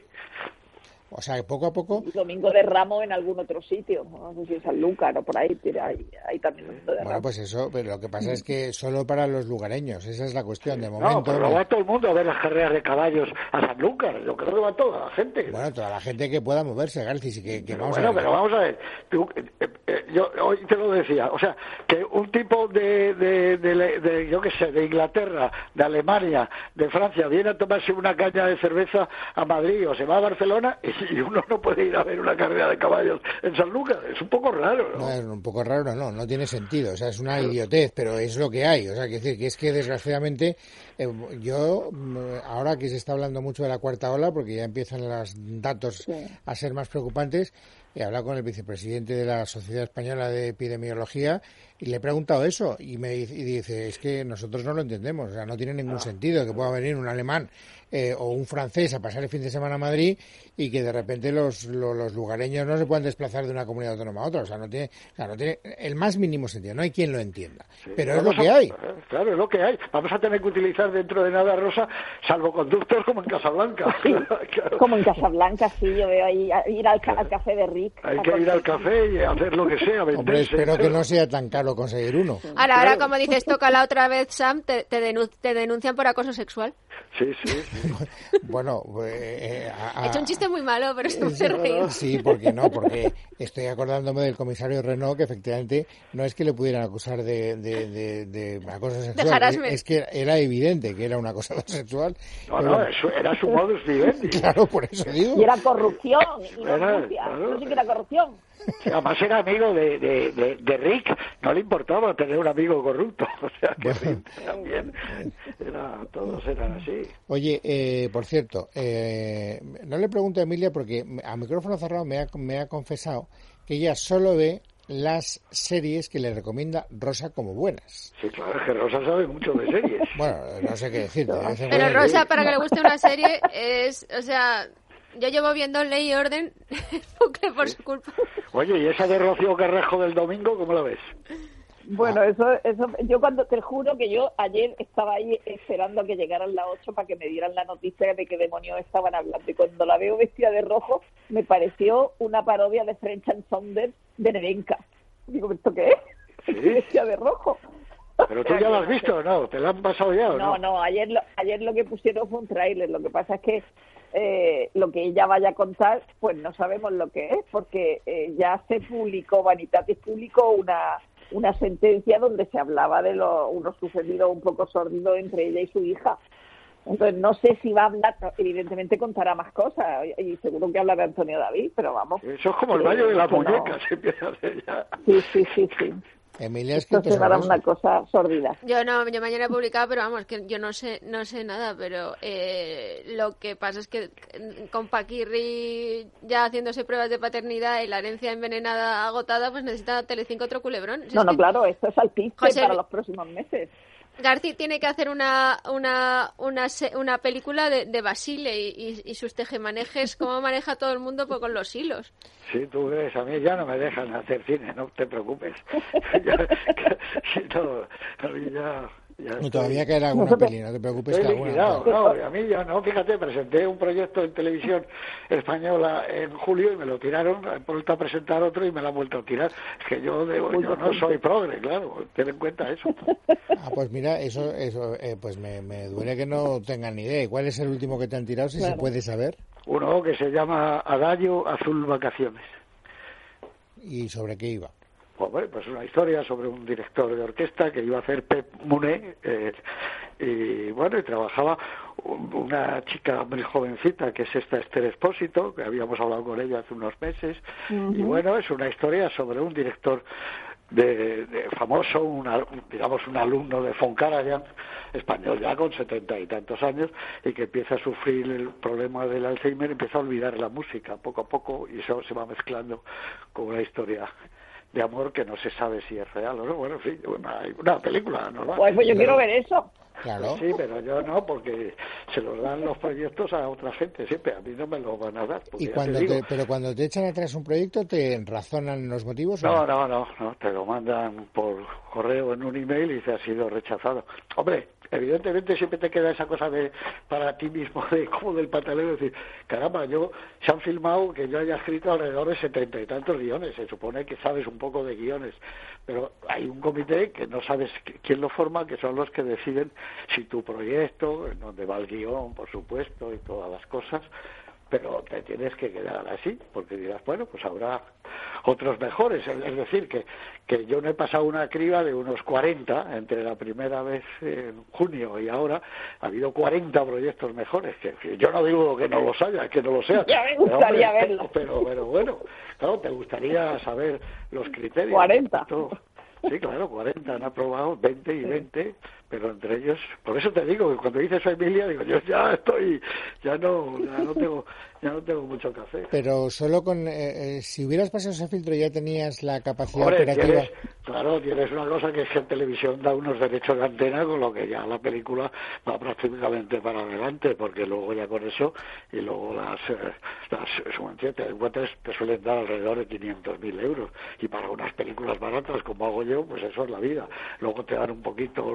O sea, que poco a poco... Y Domingo de Ramos en algún otro sitio, no sé si en Sanlúcar o por ahí, ahí, ahí también Domingo de Ramos. Bueno, pues eso, pero lo que pasa es que solo para los lugareños, esa es la cuestión, de momento... No, pero no va todo el mundo a ver las carreras de caballos a Sanlúcar, yo creo que va toda la gente. Bueno, toda la gente que pueda moverse, Garcis, y que, que vamos bueno, a ver... pero vamos a ver, tú, eh, eh, yo hoy te lo decía, o sea, que un tipo de, de, de, de, de yo qué sé, de Inglaterra, de Alemania, de Francia, viene a tomarse una caña de cerveza a Madrid o se va a Barcelona y, y uno no puede ir a ver una carrera de caballos en Sanlúcar. Es un poco raro, ¿no? No, es un poco raro, no, no tiene sentido. O sea, es una idiotez, pero es lo que hay. O sea, que decir que es que desgraciadamente eh, yo, ahora que se está hablando mucho de la cuarta ola, porque ya empiezan los datos sí. a ser más preocupantes, he hablado con el vicepresidente de la Sociedad Española de Epidemiología y le he preguntado eso y me dice, y dice es que nosotros no lo entendemos, o sea, no tiene ningún ah. sentido que pueda venir un alemán eh, o un francés a pasar el fin de semana a Madrid y que de repente los, los, los lugareños no se puedan desplazar de una comunidad autónoma a otra, o sea, no tiene, o sea, no tiene el más mínimo sentido, no hay quien lo entienda, sí, pero es lo que a, hay. Claro, es lo que hay. Vamos a tener que utilizar dentro de nada, Rosa, salvoconductos como en Casablanca. Sí, claro. Como en Casablanca, sí, yo veo ahí ir al, al Café de Río Vic. Hay que ir al café y hacer lo que sea. Hombre, espero que no sea tan caro conseguir uno. Ahora, ahora como dices, toca la otra vez, Sam, te, te, denun te denuncian por acoso sexual. Sí, sí, sí. Bueno, eh, a, He hecho un chiste muy malo, pero esto me hace reír. Sí, porque no, porque estoy acordándome del comisario Renault, que efectivamente no es que le pudieran acusar de, de, de, de acoso sexual, es, es que era evidente que era un acosador sexual. No, no, eso era su modus vivendi. Claro, por eso digo. Y era corrupción, y no era, Rusia, claro. eso sí que era corrupción. Además era amigo de, de, de, de Rick, no le importaba tener un amigo corrupto, o sea que Rick también, era, todos eran así. Oye, eh, por cierto, eh, no le pregunto a Emilia porque a micrófono cerrado me ha, me ha confesado que ella solo ve las series que le recomienda Rosa como buenas. Sí, claro, es que Rosa sabe mucho de series. Bueno, no sé qué decirte. Pero Rosa, para que le guste una serie, es, o sea... Yo llevo viendo Ley y Orden bucle por sí. su culpa. Oye, ¿y esa de Rocío Carrejo del domingo, cómo la ves? Bueno, ah. eso, eso, yo cuando te juro que yo ayer estaba ahí esperando a que llegaran las ocho para que me dieran la noticia de qué demonios estaban hablando. Y cuando la veo vestida de rojo, me pareció una parodia de French and Saunders de Nevenka. Digo, ¿esto qué es? ¿Sí? Vestida de rojo. ¿Pero tú ya lo has visto o no? ¿Te la han pasado ya o no? No, no, ayer lo, ayer lo que pusieron fue un tráiler. Lo que pasa es que Eh, lo que ella vaya a contar, pues no sabemos lo que es, porque eh, ya se publicó, Vanitatis publicó una una sentencia donde se hablaba de lo, unos sucedidos un poco sórdidos entre ella y su hija. Entonces no sé si va a hablar, evidentemente contará más cosas, y seguro que habla de Antonio David, pero vamos. Eso es como el baño de la muñeca, no. se empieza a hacer ya. Sí, sí, sí, sí. Emilia, es que esto se va a dar una cosa sórdida. Yo no, yo mañana he publicado, pero vamos, que yo no sé, no sé nada, pero eh, lo que pasa es que con Paquirri ya haciéndose pruebas de paternidad y la herencia envenenada agotada, pues necesita Telecinco otro culebrón. No, es no, que... claro, esto es alpiste José... para los próximos meses. García tiene que hacer una una una, una película de, de Basile y, y, y sus tejemanejes, cómo maneja todo el mundo pues, con los hilos. Sí, tú ves, a mí ya no me dejan hacer cine, no te preocupes. ya, no, a mí ya... Ya y todavía caerá alguna no, peli, no te preocupes. Estoy que liquidado, alguna... no, a mí ya no, fíjate, presenté un proyecto en televisión española en julio y me lo tiraron, he vuelto a presentar otro y me lo han vuelto a tirar. Es que yo, debo, yo no soy progre, claro, ten en cuenta eso. Ah, pues mira, eso, eso eh, pues me, me duele que no tengan ni idea. ¿Y cuál es el último que te han tirado, si claro. se puede saber? Uno que se llama Adagio Azul Vacaciones. ¿Y sobre qué iba? Pues, pues una historia sobre un director de orquesta que iba a hacer Pep Muné eh, y bueno, y trabajaba una chica muy jovencita que es esta Esther Espósito, que habíamos hablado con ella hace unos meses. Uh-huh. Y bueno, es una historia sobre un director de, de famoso, una, digamos un alumno de Fonkarayan, español ya con setenta y tantos años, y que empieza a sufrir el problema del Alzheimer, empieza a olvidar la música poco a poco y eso se va mezclando con una historia de amor que no se sabe si es real o no. Bueno, en fin, una, una película normal. Pues, pues yo pero, quiero ver eso. Claro. Sí, pero yo no, porque se los dan los proyectos a otra gente siempre, a mí no me lo van a dar. ¿Y cuando te te, pero cuando te echan atrás un proyecto, te razonan los motivos? No, no, no, no, te lo mandan por correo en un email y te ha sido rechazado. Hombre, evidentemente siempre te queda esa cosa de para ti mismo, de como del pantalón, decir, caramba, yo se han filmado que yo haya escrito alrededor de setenta y tantos guiones, se supone que sabes un poco de guiones, pero hay un comité que no sabes quién lo forma, que son los que deciden si tu proyecto, en donde va el guión, por supuesto, y todas las cosas, pero te tienes que quedar así, porque dirás, bueno, pues habrá otros mejores. Es decir, que, que yo no he pasado una criba de unos cuarenta, entre la primera vez en junio y ahora, ha habido cuarenta proyectos mejores. Que, que yo no digo que no los haya, que no lo sean. Ya me gustaría pero, verlo. Pero, pero bueno, claro, te gustaría saber los criterios. cuarenta. Sí, claro, cuarenta han aprobado, veinte y veinte, pero entre ellos, por eso te digo que cuando dice eso Emilia, digo, yo ya estoy, ya no, ya no tengo, ya no tengo mucho que hacer. Pero solo con, eh, eh, si hubieras pasado ese filtro ya tenías la capacidad Hombre, operativa. Tienes, claro, tienes una cosa que es que en televisión da unos derechos de antena, con lo que ya la película va prácticamente para adelante, porque luego ya con eso, y luego las, eh, las subvenciones te encuentras, te suelen dar alrededor de quinientos mil euros, y para unas películas baratas como hago yo, pues eso es la vida. Luego te dan un poquito lo de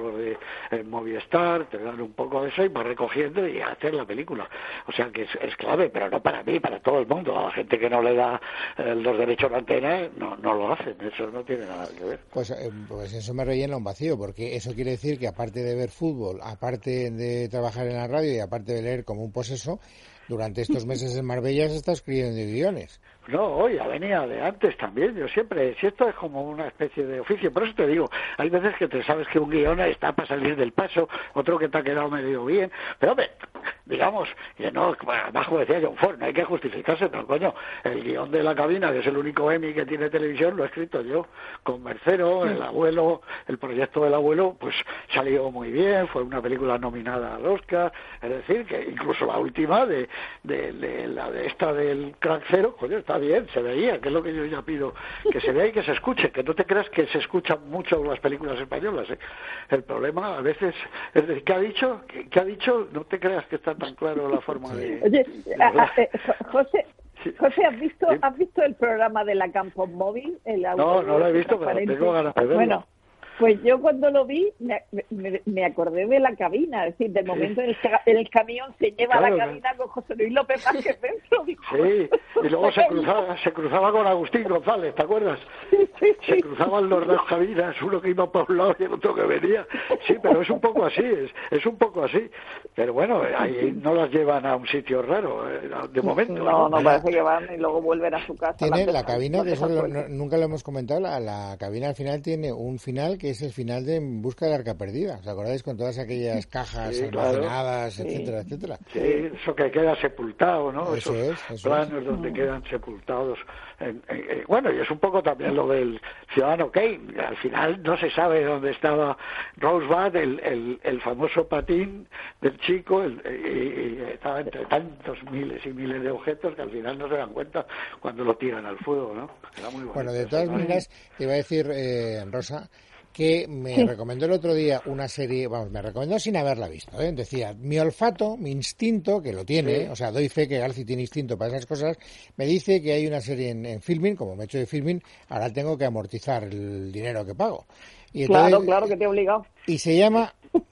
en Movistar, te dan un poco de eso y vas recogiendo y hacer la película. O sea que es, es clave, pero no para mí, para todo el mundo. A la gente que no le da eh, los derechos de antena, no, no lo hacen, eso no tiene nada que ver. Pues, eh, pues eso me rellena un vacío, porque eso quiere decir que aparte de ver fútbol, aparte de trabajar en la radio y aparte de leer como un poseso, durante estos meses en Marbella se está escribiendo guiones. No, hoy ya venía de antes también, yo siempre, si esto es como una especie de oficio, por eso te digo, hay veces que te sabes que un guion está para salir del paso, otro que te ha quedado medio bien, pero hombre, digamos, que no, abajo decía John Ford, no hay que justificarse, pero coño, el guión de La Cabina, que es el único Emmy que tiene televisión, lo he escrito yo, con Mercero, el abuelo, el proyecto del abuelo, pues salió muy bien, fue una película nominada al Oscar, es decir, que incluso la última de, de, de la de esta del Crack Cero, coño, está bien, se veía, que es lo que yo ya pido, que se vea y que se escuche, que no te creas que se escuchan mucho las películas españolas, ¿eh? El problema a veces es de, ¿qué ha dicho? ¿Qué, qué ha dicho? No te creas que está tan claro la forma de... Oye, de a, a, eh, José, José, ¿has visto, ¿has visto el programa de la Campos Móvil? El no, no lo he visto, pero tengo ganas de verlo. Bueno, pues yo cuando lo vi me, me, me acordé de La Cabina, es decir, del momento en el que el camión se lleva claro, a la cabina con José Luis López Vázquez dentro. Dijo, sí, y luego se cruzaba, se cruzaba con Agustín González, ¿te acuerdas? Sí, sí, se sí. cruzaban los dos cabinas, uno que iba para un lado y el otro que venía. Sí, pero es un poco así, es, es un poco así. Pero bueno, ahí no las llevan a un sitio raro, de momento. No, no, no parece que van y luego vuelven a su casa. Tiene la, la cabina, que eso lo, no, nunca lo hemos comentado, la, la cabina al final tiene un final que es el final de En busca del arca perdida. ¿Os acordáis con todas aquellas cajas sí, almacenadas, claro. etcétera, sí. etcétera? Sí, eso que queda sepultado, ¿no? Eso Esos es, eso planos es. donde quedan sepultados. En, en, en, bueno, y es un poco también lo del Ciudadano Kane. Al final no se sabe dónde estaba Rosebud, el, el, el famoso patín del chico, el, y, y estaba entre tantos miles y miles de objetos que al final no se dan cuenta cuando lo tiran al fuego, ¿no? Era muy bonito. Bueno, de todas maneras, te iba a decir, eh, Rosa, que me sí. recomendó el otro día una serie, vamos, me recomendó sin haberla visto, ¿eh? Decía, mi olfato, mi instinto, que lo tiene, sí. o sea, doy fe que Garci tiene instinto para esas cosas, me dice que hay una serie en, en Filmin, como me he hecho de Filmin, ahora tengo que amortizar el dinero que pago. Y entonces, claro, claro, que te he obligado. Y se llama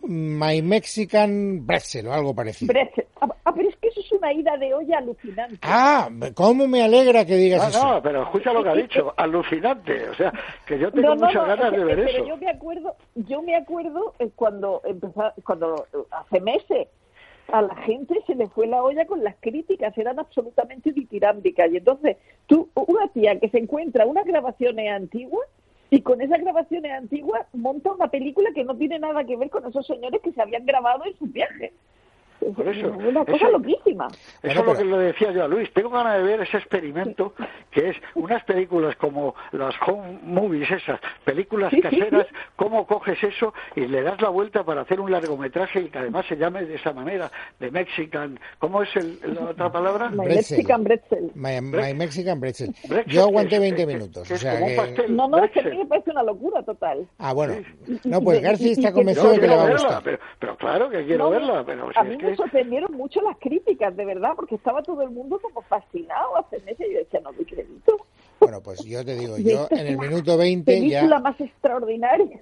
My Mexican Pretzel o algo parecido. Pretzel. Ah, pero es que eso es una ida de olla alucinante. Ah, ¿cómo me alegra que digas no, eso? No, pero escucha lo que ha dicho, alucinante. O sea, que yo tengo no, no, muchas no, ganas es, de ver pero eso. Pero yo me acuerdo, yo me acuerdo cuando empezó, cuando hace meses a la gente se le fue la olla con las críticas, eran absolutamente ditirámbicas. Y entonces, tú, una tía que se encuentra unas grabaciones antiguas, y con esas grabaciones antiguas monta una película que no tiene nada que ver con esos señores que se habían grabado en sus viajes. Por eso, una cosa eso, loquísima. Eso bueno, es lo que le decía yo a Luis. Tengo ganas de ver ese experimento sí. que es unas películas como las home movies, esas películas sí, caseras, sí, sí. cómo coges eso y le das la vuelta para hacer un largometraje y que además se llame de esa manera, de Mexican. ¿Cómo es el, la otra palabra? My Mexican Pretzel. My, my Mexican Pretzel. Yo aguanté veinte minutos. Que o sea es como que... un pastel. No, no, es que a mí me parece una locura total. Ah, bueno. No, pues García está convencido de que le va a gustar. Pero, pero claro que quiero no, verla. Pero si a es mí que... me sorprendieron mucho las críticas, de verdad, porque estaba todo el mundo como fascinado hace meses y yo decía, no me acredito. Bueno, pues yo te digo, yo en el minuto veinte ya... película más extraordinaria.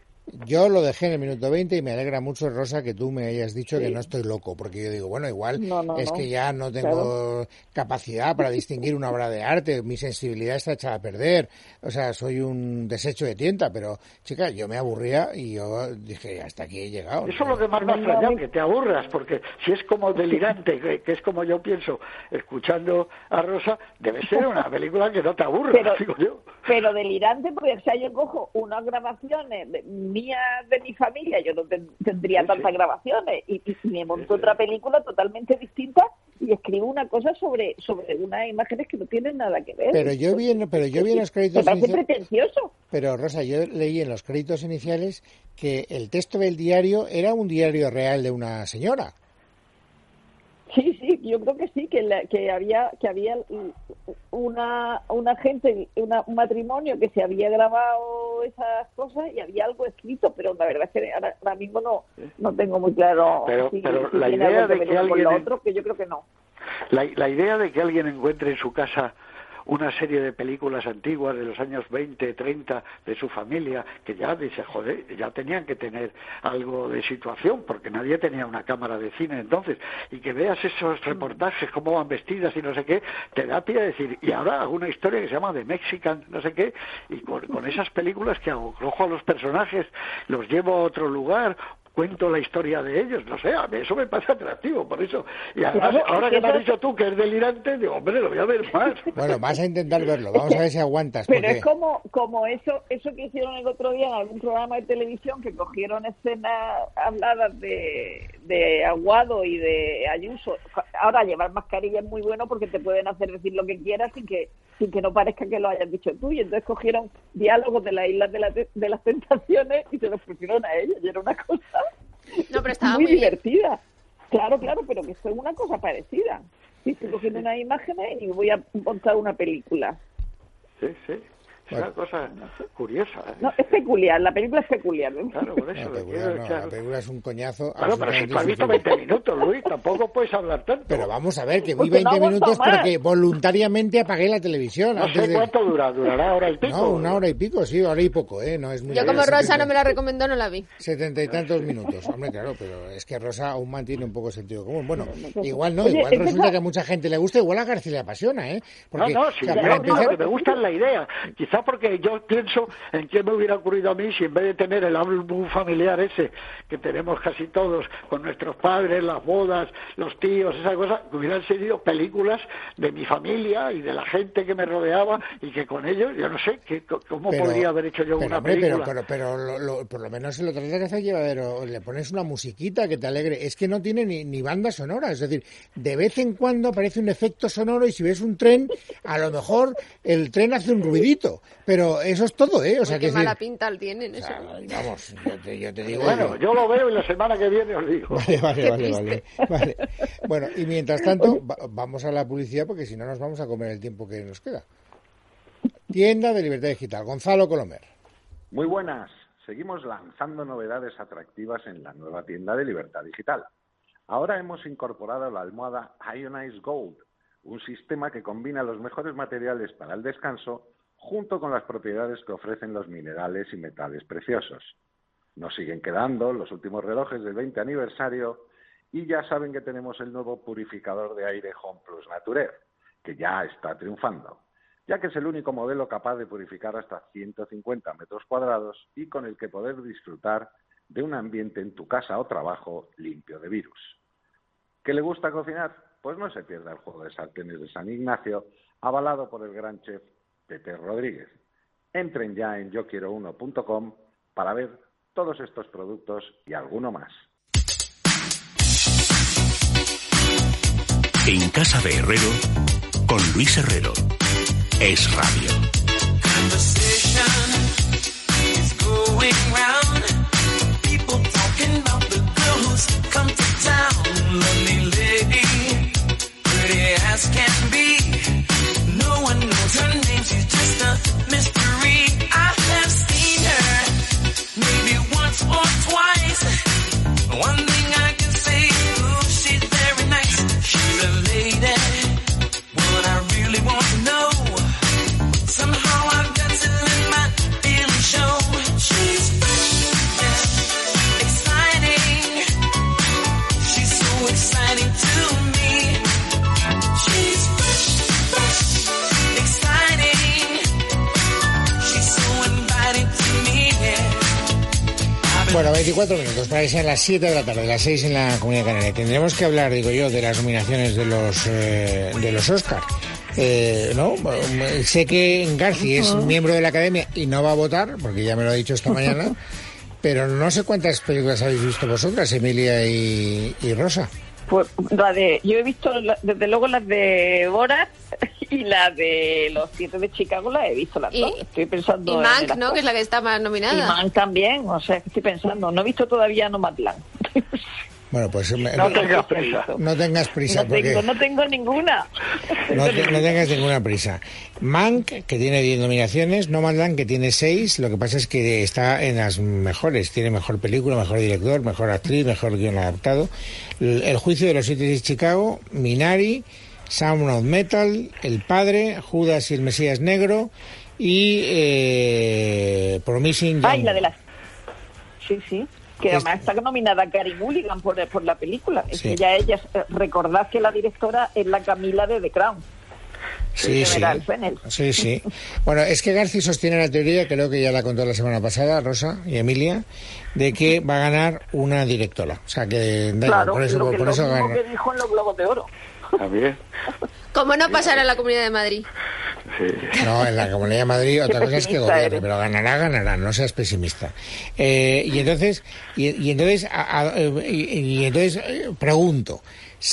Yo lo dejé en el minuto veinte y me alegra mucho, Rosa, que tú me hayas dicho sí. que no estoy loco, porque yo digo, bueno, igual no, no, es no. que ya no tengo claro. capacidad para distinguir una obra de arte, mi sensibilidad está echada a perder, o sea, soy un desecho de tienta, pero, chica, yo me aburría y yo dije, hasta aquí he llegado. Eso es lo que más me ha extrañado, que te aburras, porque si es como delirante, que, que es como yo pienso, escuchando a Rosa, debe ser una película que no te aburra, pero, digo yo. Pero delirante, porque o sea, yo cojo unas grabaciones de mías de mi familia, yo no ten, tendría sí, tantas sí. grabaciones, y, y me monto sí, otra película totalmente distinta y escribo una cosa sobre sobre unas imágenes que no tienen nada que ver. Pero yo vi en, pero yo vi en los créditos me parece iniciales, pretencioso. Pero Rosa, yo leí en los créditos iniciales que el texto del diario era un diario real de una señora. Sí, sí, yo creo que sí, que, la, que había que había una una gente, una, un matrimonio que se había grabado esas cosas y había algo escrito, pero la verdad es que ahora, ahora mismo no no tengo muy claro pero, si, pero si la tiene idea algo que de ver que con alguien lo otro, que yo creo que no. La, la idea de que alguien encuentre en su casa una serie de películas antiguas de los años veinte, treinta de su familia, que ya dice, joder, ya tenían que tener algo de situación, porque nadie tenía una cámara de cine entonces, y que veas esos reportajes, cómo van vestidas y no sé qué, te da pie a decir, y ahora hago una historia que se llama The Mexican, no sé qué, y con, con esas películas que hago, cojo a los personajes, los llevo a otro lugar, cuento la historia de ellos, no sé, a mí eso me parece atractivo, por eso. Y además, claro, ahora que me has dicho tú que es delirante, digo, hombre, lo voy a ver más. Bueno, vas a intentar verlo, vamos a ver si aguantas. Pero porque... es como como eso eso que hicieron el otro día en algún programa de televisión, que cogieron escenas habladas de, de Aguado y de Ayuso. Ahora, llevar mascarilla es muy bueno porque te pueden hacer decir lo que quieras sin que sin que no parezca que lo hayas dicho tú. Y entonces cogieron diálogos de las Islas de, la, de las Tentaciones y se los pusieron a ellos. Y era una cosa no, pero estaba muy, muy divertida. Bien. Claro, claro, pero que fue una cosa parecida. Sí, estoy cogiendo unas imágenes y voy a montar una película. Sí, sí. Es bueno, una cosa curiosa. ¿eh? No, es peculiar, la película es peculiar. ¿eh? Claro, por eso. No, peculiar, no, la película es un coñazo. Claro, pero si tú has visto veinte minutos, Luis, tampoco puedes hablar tanto. Pero vamos a ver, que vi veinte no minutos porque voluntariamente apagué la televisión. No antes sé de... cuánto dura, durará hora y pico. No, una hora y pico, sí, hora y poco, ¿eh? No es muy Yo como setenta... Rosa no me la recomendó, no la vi. Setenta y tantos minutos. Hombre, claro, pero es que Rosa aún mantiene un poco de sentido común. Bueno, igual no, Oye, igual resulta que... que a mucha gente le gusta, igual a García le apasiona, ¿eh? Porque, no, no, si o sea, ya, empezar... no, que me gusta la idea. Quizá porque yo pienso en qué me hubiera ocurrido a mí si en vez de tener el álbum familiar ese que tenemos casi todos con nuestros padres, las bodas, los tíos, esas cosas, hubieran sido películas de mi familia y de la gente que me rodeaba y que con ellos, yo no sé, que, cómo pero, podría haber hecho yo pero, una hombre, película. Pero, pero, pero lo, lo, por lo menos se lo tratas de hacer llevadero, le pones una musiquita que te alegre. Es que no tiene ni, ni banda sonora, es decir, de vez en cuando aparece un efecto sonoro y si ves un tren, a lo mejor el tren hace un ruidito, pero eso es todo, ¿eh? O sea, qué que mala decir... pinta tienen eso. O sea, vamos, yo te, yo te digo... Bueno, yo lo veo y la semana que viene os digo. Vale, vale, vale, vale, vale. Bueno, y mientras tanto, va, vamos a la publicidad porque si no nos vamos a comer el tiempo que nos queda. Tienda de Libertad Digital. Gonzalo Colomer. Muy buenas. Seguimos lanzando novedades atractivas en la nueva tienda de Libertad Digital. Ahora hemos incorporado la almohada Ionize Gold, un sistema que combina los mejores materiales para el descanso junto con las propiedades que ofrecen los minerales y metales preciosos. Nos siguen quedando los últimos relojes del veinte aniversario y ya saben que tenemos el nuevo purificador de aire Home Plus Naturer, que ya está triunfando, ya que es el único modelo capaz de purificar hasta ciento cincuenta metros cuadrados y con el que poder disfrutar de un ambiente en tu casa o trabajo limpio de virus. ¿Qué le gusta cocinar? Pues no se pierda el juego de sartenes de San Ignacio, avalado por el gran chef Pepe Rodríguez. Entren ya en yo quiero uno punto com para ver todos estos productos y alguno más. En Casa de Herrero, con Luis Herrero. Es Radio. Bueno, veinticuatro minutos para que sean las siete de la tarde, las seis en la Comunidad Canaria. Tendremos que hablar, digo yo, de las nominaciones de los eh, de los Oscar. Eh, no, sé que Garci es miembro de la Academia y no va a votar, porque ya me lo ha dicho esta mañana, pero no sé cuántas películas habéis visto vosotras, Emilia y, y Rosa. Pues la de, yo he visto la, desde luego las de Borat y la de Los Siete de Chicago, la he visto las y, dos. Estoy pensando y Mank, ¿no? Que es la que está más nominada. Y Mank también, o sea, estoy pensando. No he visto todavía Nomadland. Bueno, pues... Me, no tengas prisa. No tengas prisa. No tengo, porque no tengo ninguna. No, te, no tengas ninguna prisa. Mank, que tiene diez nominaciones, Nomadland, que tiene seis, lo que pasa es que está en las mejores. Tiene mejor película, mejor director, mejor actriz, mejor guion adaptado. El, el Juicio de los Siete de Chicago, Minari, Sound of Metal, El Padre, Judas y el Mesías Negro y eh, Promising Young. Ah, y la de las... Sí, sí. Que además está nominada Carey Mulligan por, por la película. Es Sí. que ya ella, recordad que la directora es la Camila de The Crown. Sí, sí. Sí, sí. Bueno, es que Garci sostiene la teoría, creo que ya la contó la semana pasada, Rosa y Emilia, de que va a ganar una directora. O sea, que Claro, por eso, lo que, por lo eso mismo gana. que dijo en los Globos de Oro. También. Como no pasará en la Comunidad de Madrid. Sí. No, en la Comunidad de Madrid otra Qué cosa es que pesimista gobierne, eres. pero ganará, ganará, no seas pesimista. Eh, y entonces, y, y entonces, a- a- y, y entonces eh, pregunto,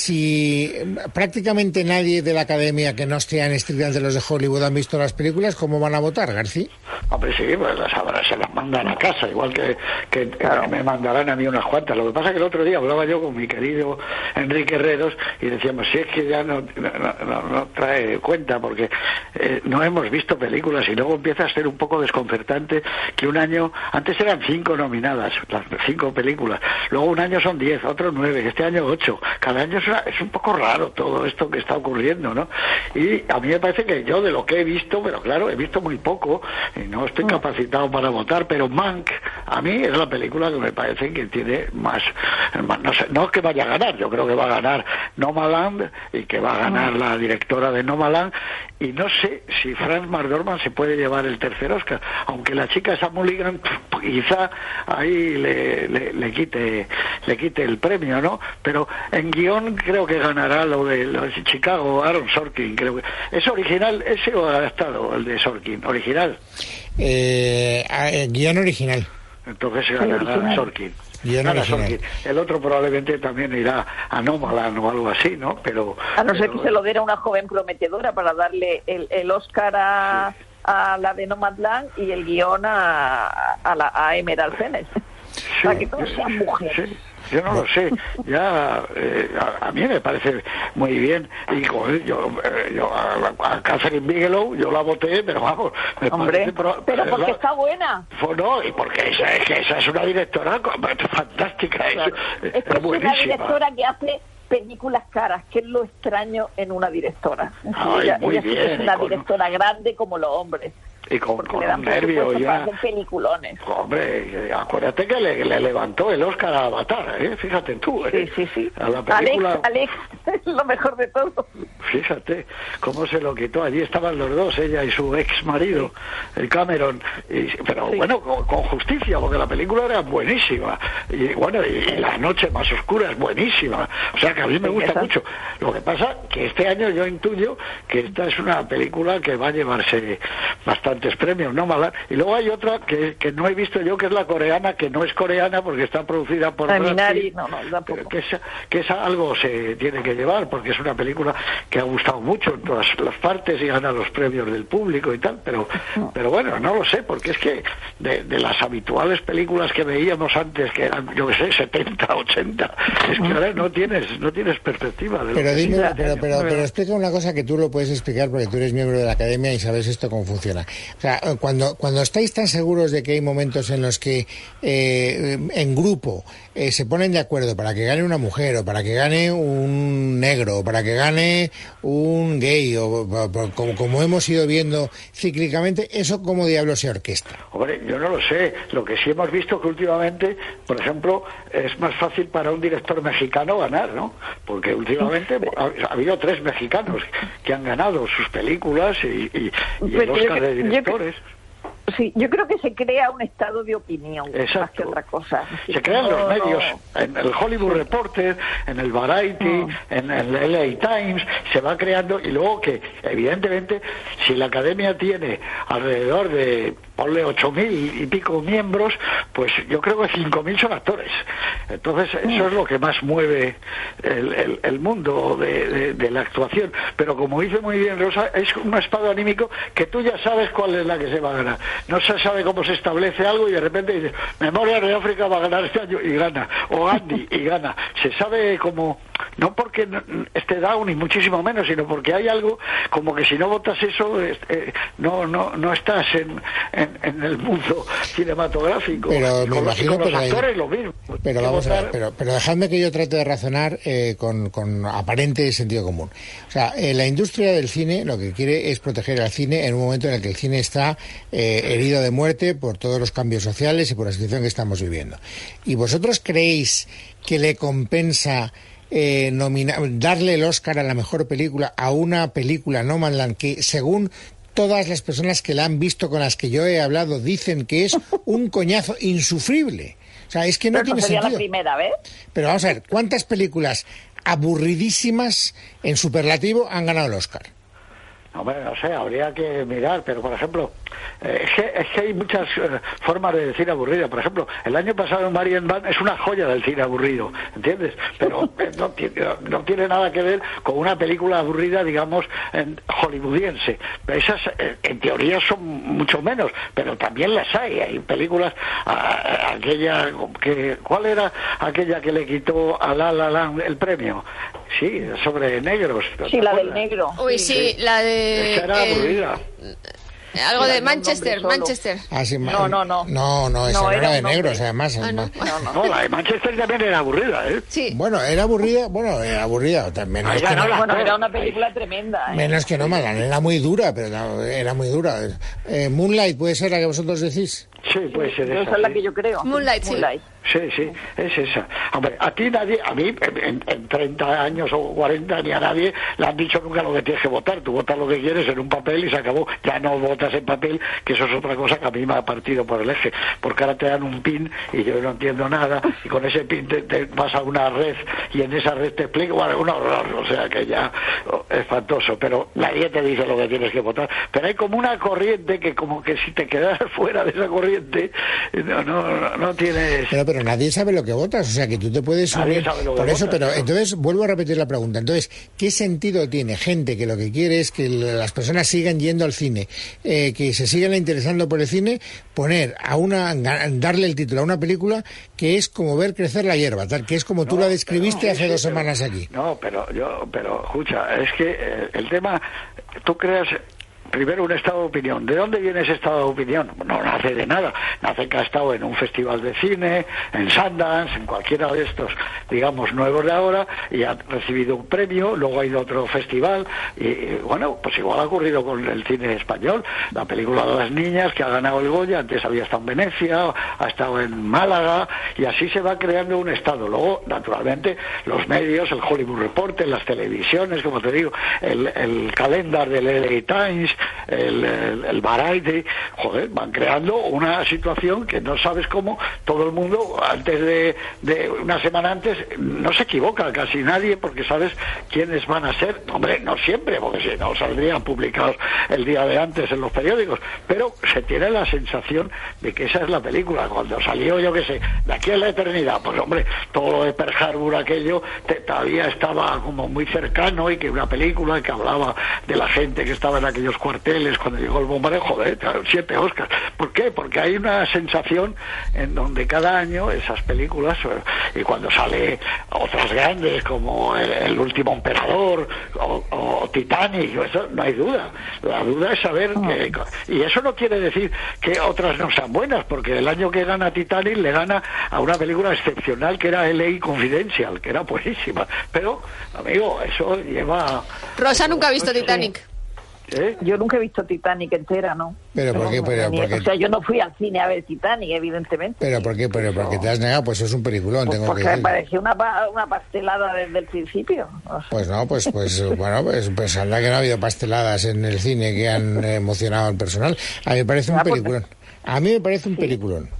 si prácticamente nadie de la Academia que no sean estrictamente los de Hollywood han visto las películas, ¿cómo van a votar, García? Hombre, sí, pues las habrá, se las mandan a casa, igual que, que, que me mandarán a mí unas cuantas. Lo que pasa es que el otro día hablaba yo con mi querido Enrique Herreros y decíamos, si es que ya no, no, no, no trae cuenta, porque eh, no hemos visto películas y luego empieza a ser un poco desconcertante que un año, antes eran cinco nominadas, las cinco películas, luego un año son diez, otro nueve, este año ocho. Cada año es, una, es un poco raro todo esto que está ocurriendo, ¿no? Y a mí me parece que yo de lo que he visto, pero claro, he visto muy poco y no estoy capacitado para votar, pero Mank a mí es la película que me parece que tiene más, más no sé, no que vaya a ganar, yo creo que va a ganar Nomadland y que va a ganar la directora de Nomadland, y no sé si Frances McDormand se puede llevar el tercer Oscar, aunque la chica esa Mulligan quizá ahí le, le, le quite le quite el premio, ¿no? Pero en guión creo que ganará lo de, lo de Chicago, Aaron Sorkin, creo que es original, ese o adaptado, el de Sorkin, original. Eh, eh, guión original. Entonces se ganará Sorkin. Guión Gana original. Sorkin. El otro probablemente también irá a Nomadland o algo así, ¿no? Pero A no ser pero- que se lo diera una joven prometedora para darle el, el Oscar a, a la de Nomadland y el guión a, a, la, a Emerald Fennell. Para que todos sean mujeres. Sí, yo no lo sé, ya eh, a, a mí me parece muy bien, y joder, yo, eh, yo a, a Catherine Bigelow yo la voté, pero vamos, me Hombre, parece pro- pero eh, porque la- está buena. Pues no, y porque esa, es que esa es una directora co- fantástica, es- Claro. es, Es que es una buenísima. directora que hace películas caras, que es lo extraño en una directora. Es decir, Ay, ella muy ella sí que bien, es una y con- directora grande como los hombres. Y con, Porque con le dan un nervio presupuesto para ya. hacer peliculones. Hombre, acuérdate que le, le levantó el Oscar a Avatar, ¿eh? Fíjate tú, ¿eh? Sí, sí, sí. A la película, Alex, Alex, es lo mejor de todo. fíjate cómo se lo quitó. Allí estaban los dos, ella y su ex marido, el Cameron. Y, pero Sí. bueno, con, con justicia, porque la película era buenísima. Y bueno, y, y La Noche Más Oscura es buenísima. O sea que a mí me Sí, gusta esa. mucho. Lo que pasa que este año yo intuyo que esta es una película que va a llevarse bastantes premios, ¿no? Mala. Y luego hay otra que, que no he visto yo, que es la coreana, que no es coreana porque está producida por Ah, Brad Minari, Pitt, no, no, tampoco. pero que esa, que esa algo se tiene que llevar, porque es una película que ha gustado mucho en todas las partes y gana los premios del público y tal, pero pero bueno, no lo sé, porque es que de, de las habituales películas que veíamos antes, que eran, yo qué sé, setenta, ochenta, es que ahora no tienes no tienes perspectiva de lo Pero que dime, sí pero, hace pero, años. pero, pero explica una cosa que tú lo puedes explicar porque tú eres miembro de la academia y sabes esto cómo funciona. O sea, cuando, cuando estáis tan seguros de que hay momentos en los que eh, en grupo eh, se ponen de acuerdo para que gane una mujer o para que gane un negro o para que gane un gay o, o- o- como, como hemos ido viendo cíclicamente, ¿eso cómo diablos se orquesta? Hombre, yo no lo sé. Lo que sí hemos visto que últimamente, por ejemplo, es más fácil para un director mexicano ganar, ¿no? Porque últimamente ha, ha habido tres mexicanos que han ganado sus películas y, y, y el Pero yo Oscar cre- de yo cre- directores. Sí, yo creo que se crea un estado de opinión más que Exacto. otra cosa. Se crean No, los no. medios, en el Hollywood Reporter, en el Variety, en el L A Times, se va creando, y luego que, evidentemente, si la academia tiene alrededor de, ponle ocho mil y pico miembros, pues yo creo que cinco mil son actores. Entonces, eso es lo que más mueve el, el, el mundo de, de, de la actuación. Pero como dice muy bien Rosa, es un estado anímico que tú ya sabes cuál es la que se va a ganar. No se sabe cómo se establece algo y de repente dices, Memorias de África va a ganar este año y gana, o Gandhi y gana. Se sabe cómo, no porque no, esté dado ni muchísimo menos, sino porque hay algo como que si no votas eso eh, no no no estás en, en, en el mundo cinematográfico. Pero me con imagino los, con que los actores hay... lo mismo. Pero vamos votar... a ver, pero, pero dejadme que yo trate de razonar eh, con, con aparente sentido común. O sea, eh, la industria del cine lo que quiere es proteger al cine en un momento en el que el cine está eh, herido de muerte por todos los cambios sociales y por la situación que estamos viviendo. ¿Y vosotros creéis que le compensa Eh, nomina- darle el Oscar a la mejor película a una película, No Man Land, que según todas las personas que la han visto, con las que yo he hablado, dicen que es un coñazo insufrible? O sea, es que no Pero tiene no sería sentido. la primera vez. Pero vamos a ver, ¿cuántas películas aburridísimas en superlativo han ganado el Oscar? Hombre, no sé, habría que mirar, pero por ejemplo, eh, es, que, es que hay muchas eh, formas de decir aburrida. Por ejemplo, el año pasado Marian Band es una joya del cine aburrido, ¿entiendes? Pero eh, no, tiene, no tiene nada que ver con una película aburrida, digamos, en, hollywoodiense. Esas, eh, en teoría, son mucho menos, pero también las hay. Hay películas, a, a, aquella, que, ¿cuál era aquella que le quitó a La La Land el premio? Sí, sobre negros. Sí, la del negro. Uy, sí, sí, la de... Esa era eh, aburrida. Algo de Manchester, Manchester. Ah, sí, no, no, no. No, no, esa no, no era, era de negros, además. Ah, no. No, no. no, la de Manchester también era aburrida, ¿eh? Sí. Bueno, era aburrida, bueno, era aburrida también. Ay, que no, no, bueno, era una película tremenda. ¿eh? Menos que no, Malan, era muy dura, pero no, era muy dura. Eh, Moonlight, ¿puede ser la que vosotros decís? Sí, puede ser esa. Esa es la sí. que yo creo. Moonlight, sí. Moonlight. Sí, sí, es esa. Hombre, a ti nadie, a mí en, en treinta años o cuarenta ni a nadie le han dicho nunca lo que tienes que votar. Tú votas lo que quieres en un papel y se acabó. Ya no votas en papel, que eso es otra cosa que a mí me ha partido por el eje. Porque ahora te dan un pin y yo no entiendo nada y con ese pin te, te vas a una red y en esa red te explico, bueno, un horror, o sea que ya oh, es espantoso. Pero nadie te dice lo que tienes que votar. Pero hay como una corriente que como que si te quedas fuera de esa corriente no, no, no tienes... Pero, pero nadie sabe lo que votas, o sea que tú te puedes Nadie unir sabe lo que por eso, votas, pero ¿no? entonces vuelvo a repetir la pregunta. Entonces, ¿qué sentido tiene gente que lo que quiere es que las personas sigan yendo al cine, eh, que se sigan interesando por el cine, poner a una, darle el título a una película que es como ver crecer la hierba, tal que es como tú No, la describiste pero, hace sí, dos pero, semanas aquí? No, pero yo, pero escucha, es que eh, el tema, tú creas primero un estado de opinión. ¿De dónde viene ese estado de opinión? No nace de nada. Nace que ha estado en un festival de cine, en Sundance, en cualquiera de estos, digamos, nuevos de ahora, y ha recibido un premio, luego ha ido a otro festival, y, y bueno, pues igual ha ocurrido con el cine español. La película de las niñas, que ha ganado el Goya, antes había estado en Venecia, ha estado en Málaga, y así se va creando un estado. Luego, naturalmente, los medios, el Hollywood Reporter, las televisiones, como te digo, el, el calendar del L A Times, el, el, el Variety, joder, van creando una situación que no sabes cómo todo el mundo, antes de, de una semana antes, no se equivoca casi nadie, porque sabes quiénes van a ser. Hombre, no siempre, porque si no saldrían publicados el día de antes en los periódicos, pero se tiene la sensación de que esa es la película. Cuando salió, yo qué sé, De aquí a la eternidad, pues hombre, todo lo de Pearl Harbor, aquello, te, todavía estaba como muy cercano, y que una película que hablaba de la gente que estaba en aquellos cuarteles cuando llegó el bombardeo, joder, siete Oscars. ¿Por qué? Porque hay una sensación en donde cada año esas películas, y cuando sale otras grandes como El, el último emperador o, o Titanic, eso no hay duda. La duda es saber que, y eso no quiere decir que otras no sean buenas, porque el año que gana Titanic le gana a una película excepcional que era L A Confidential, que era buenísima. Pero, amigo, eso lleva... Rosa nunca ha visto Titanic. ¿Eh? Yo nunca he visto Titanic entera, ¿no? Pero ¿por qué? Pero, Ni- porque, o sea, yo no fui al cine a ver Titanic, evidentemente. pero ¿por qué? Pero porque te has negado, pues es un peliculón, Pues tengo porque que me decir. pareció una, pa- una pastelada desde el principio. O sea, Pues no, pues, pues bueno, pues, pues anda que no ha habido pasteladas en el cine que han emocionado al personal. A mí me parece un Ah, pues- peliculón. A mí me parece un peliculón.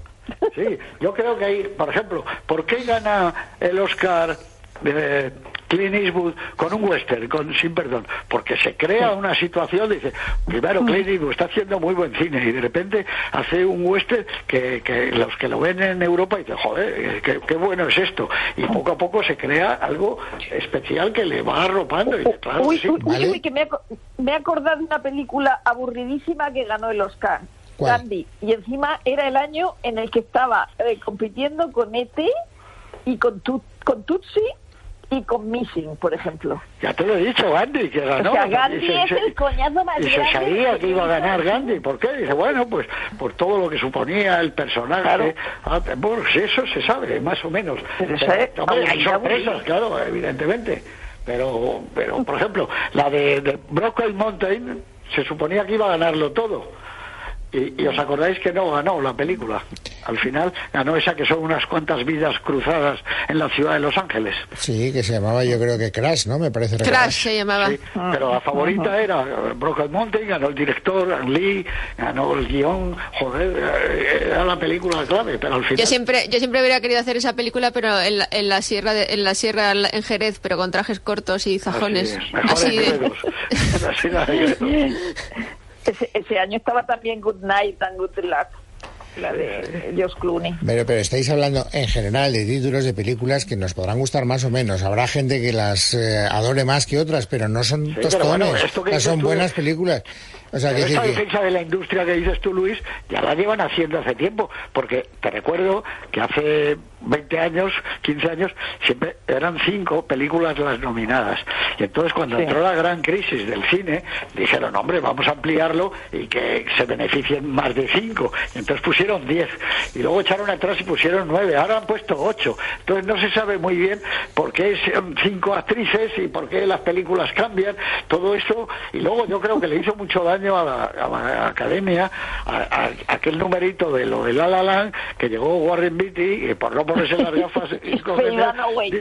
Sí, yo creo que hay, por ejemplo, ¿por qué gana el Oscar eh, Clint Eastwood con un western, con Sin Perdón? Porque se crea una situación, dice, primero Clint Eastwood está haciendo muy buen cine, y de repente hace un western que, que los que lo ven en Europa dicen, joder, qué, qué bueno es esto, y poco a poco se crea algo especial que le va arropando, y dice, claro, uy, sí, uy, uy, ¿vale? uy, que me he, aco- me he acordado de una película aburridísima que ganó el Oscar. ¿Cuál? Gandhi. Y encima era el año en el que estaba eh, compitiendo con E T y con, tu, con Tutsi y con Missing, por ejemplo. Ya te lo he dicho, Gandhi, que ganó. O sea, Gandhi se, es se, el coñazo más y grande. Y se sabía que iba a ganar sí. Gandhi. ¿Por qué? Dice, bueno, pues por todo lo que suponía el personaje. Claro. Ah, bueno, sí, eso se sabe, más o menos. Pero, pero, hombre, hay sorpresas, claro, evidentemente. Pero, pero por ejemplo, la de, de Brokeback Mountain se suponía que iba a ganarlo todo. Y, y os acordáis que no ganó la película. Al final ganó esa que son unas cuantas vidas cruzadas en la ciudad de Los Ángeles. Sí, que se llamaba, yo creo que Crash, ¿no? Me parece. Crash recordar. Se llamaba. Sí, pero la favorita era Brokeback Mountain, ganó el director, Ang Lee, ganó el guión, joder, era la película clave, pero al final... Yo siempre, yo siempre hubiera querido hacer esa película, pero en la, en la sierra, de, en la sierra en Jerez, pero con trajes cortos y zajones. Así de... Así de... Ese, ese año estaba también Good Night and Good Luck, la de George Clooney. Pero, pero estáis hablando en general de títulos de películas que nos podrán gustar más o menos. Habrá gente que las eh, adore más que otras, pero no son sí, tostones, bueno, no son buenas películas. O sea, que esta decir defensa que... de la industria que dices tú, Luis, ya la llevan haciendo hace tiempo, porque te recuerdo que hace veinte años, quince años, siempre eran cinco películas las nominadas. Y entonces cuando sí. entró la gran crisis del cine, dijeron, hombre, vamos a ampliarlo y que se beneficien más de cinco. Y entonces pusieron diez. Y luego echaron atrás y pusieron nueve. Ahora han puesto ocho. Entonces no se sabe muy bien por qué son cinco actrices y por qué las películas cambian. Todo eso. Y luego yo creo que le hizo mucho daño a la, a la academia a, a, a aquel numerito de lo de La La Land que llegó Warren Beatty y por no ponerse las gafas y cogerla,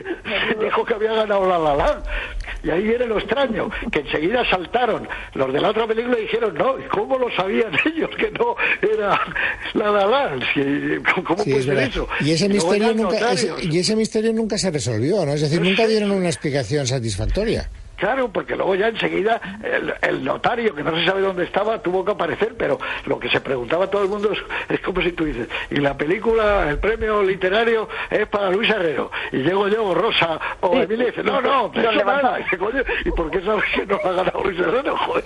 dijo que había ganado La La Land. Y ahí viene lo extraño, que enseguida saltaron los de la otra película y dijeron, no, ¿cómo lo sabían ellos que no era La La Land? ¿Cómo sí, puede ser eso? Y ese, y, misterio nunca, ese, y ese misterio nunca se resolvió, ¿no? Es decir, no nunca sé. dieron una explicación satisfactoria. Claro, porque luego ya enseguida el, el notario, que no se sabe dónde estaba, tuvo que aparecer, pero lo que se preguntaba todo el mundo es, es como si tú dices, y la película, el premio literario es para Luis Herrero, y llego yo, Rosa, o sí, Emilia, y dice, no, no, pero eso nada, y dice, coño, ¿y por qué sabes que no ha ganado Luis Herrero? Joder.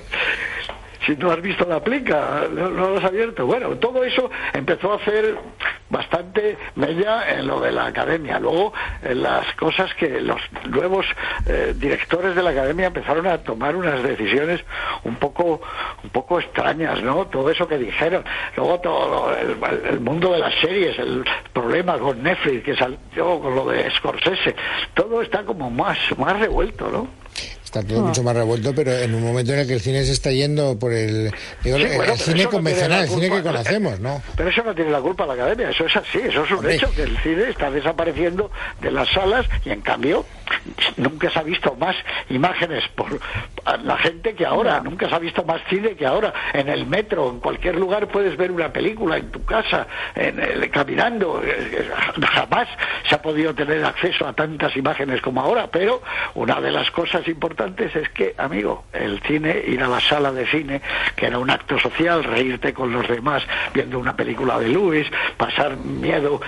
Si no has visto la plica, no, no lo has abierto. Bueno, todo eso empezó a hacer bastante mella en lo de la academia. Luego, en las cosas que los nuevos eh, directores de la academia empezaron a tomar unas decisiones un poco un poco extrañas, ¿no? Todo eso que dijeron. Luego todo el, el mundo de las series, el problema con Netflix que salió con lo de Scorsese, todo está como más, más revuelto, ¿no? Está todo mucho más revuelto, pero en un momento en el que el cine se está yendo por el, digo, sí, bueno, el cine convencional, no el cine que conocemos, ¿no? Pero eso no tiene la culpa la academia, eso es así, eso es un Hombre. hecho, que el cine está desapareciendo de las salas y en cambio nunca se ha visto más imágenes por la gente que ahora, nunca se ha visto más cine que ahora. En el metro, en cualquier lugar puedes ver una película, en tu casa, en el, caminando, jamás se ha podido tener acceso a tantas imágenes como ahora, pero una de las cosas importantes es que, amigo, el cine, ir a la sala de cine, que era un acto social, reírte con los demás viendo una película de Lewis, pasar miedo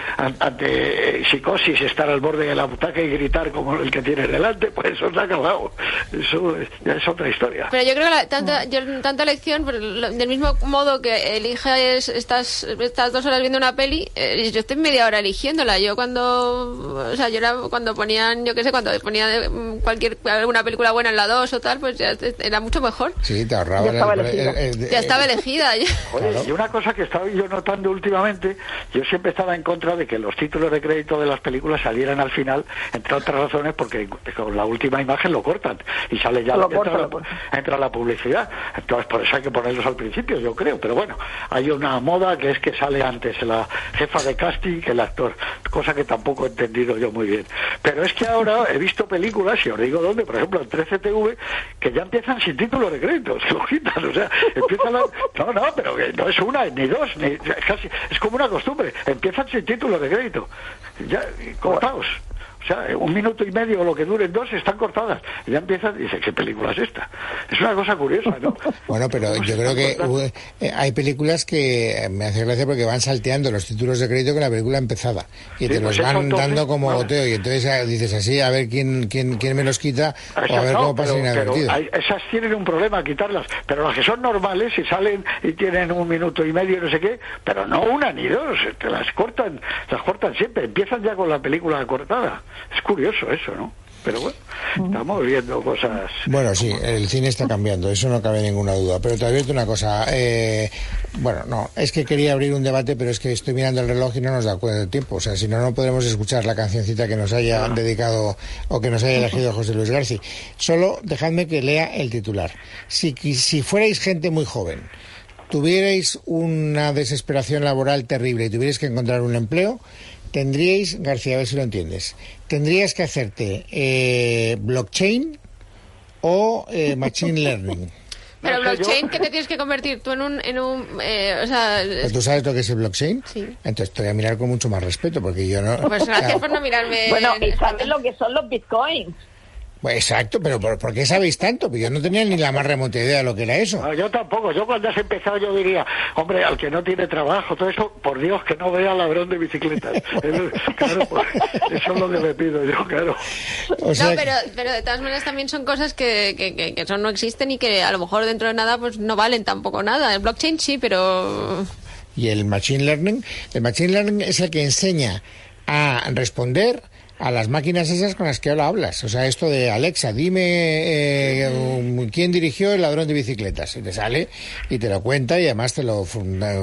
ante psicosis, estar al borde de la butaca y gritar como el que tiene delante, pues eso se ha acabado. Eso ya es otra historia. Pero yo creo que la, tanta, yo, tanta lección, del mismo modo que eliges estas, estas dos horas viendo una peli, eh, yo estoy media hora eligiéndola. Yo cuando, o sea, yo era, cuando ponían, yo qué sé, cuando ponían cualquier, alguna película buena en la dos o tal, pues ya era mucho mejor. Sí, te ahorraba. Ya estaba elegida. El, el, el, ya estaba elegida. Oye, claro. Y una cosa que estaba yo notando últimamente, yo siempre estaba en contra de que los títulos de crédito de las películas salieran al final, entre otras razones, porque con la última imagen lo cortan y sale ya, lo entra, corta, la, entra la publicidad. Entonces, por eso hay que ponerlos al principio, yo creo. Pero bueno, hay una moda que es que sale antes la jefa de casting que el actor, cosa que tampoco he entendido yo muy bien. Pero es que ahora he visto películas, y os digo dónde, por ejemplo, en trece T V, que ya empiezan sin títulos de crédito, se lo quitan, o sea, empiezan la... No, no, pero que no es una, ni dos, ni... Casi, es como una costumbre, empiezan sin títulos de crédito, ya, cortados. O sea, un minuto y medio o lo que duren dos están cortadas. Y ya empiezan y dicen, ¿qué película es esta? Es una cosa curiosa, ¿no? Bueno, pero yo creo que uh, hay películas que me hace gracia porque van salteando los títulos de crédito con la película empezada. Y sí, te los pues van entonces, dando como vale. goteo. Y entonces dices así, a ver quién quién quién me los quita o a ver no, cómo pasa inadvertido. Hay, esas tienen un problema, quitarlas. Pero las que son normales, si salen y tienen un minuto y medio, no sé qué, pero no una ni dos, te las cortan, las cortan siempre. Empiezan ya con la película cortada. Es curioso eso, ¿no? pero bueno, estamos viendo cosas... Bueno, sí, el cine está cambiando, eso no cabe ninguna duda, pero te advierto una cosa, eh, bueno, no, es que quería abrir un debate, pero es que estoy mirando el reloj y no nos da cuenta del tiempo, o sea, si no, no podremos escuchar la cancioncita que nos haya dedicado o que nos haya elegido José Luis García. Solo dejadme que lea el titular. Si, si fuerais gente muy joven, tuvierais una desesperación laboral terrible y tuvierais que encontrar un empleo, tendríais, García, a ver si lo entiendes, tendrías que hacerte eh, blockchain o eh, machine learning. Pero blockchain, ¿qué te tienes que convertir tú en un... En un eh, o sea, ¿Tú sabes lo que es el blockchain? Sí. Entonces te voy a mirar con mucho más respeto, porque yo no... Pues gracias o sea, por no mirarme... Bueno, ¿y sabes lo que son los bitcoins? Pues exacto, pero ¿por, ¿por qué sabéis tanto? Pues yo no tenía ni la más remota idea de lo que era eso. No, yo tampoco. Yo cuando has empezado yo diría, hombre, al que no tiene trabajo, todo eso, por Dios, que no vea ladrón de bicicletas. Claro, pues, eso es lo que me pido yo, claro. O sea, no, pero, pero de todas maneras también son cosas que, que, que, que eso no existen y que a lo mejor dentro de nada pues no valen tampoco nada. El blockchain sí, pero... ¿Y el machine learning? El machine learning es el que enseña a responder a las máquinas esas con las que ahora hablas. O sea, esto de Alexa, dime eh, quién dirigió el ladrón de bicicletas. Y te sale y te lo cuenta y además te lo formula.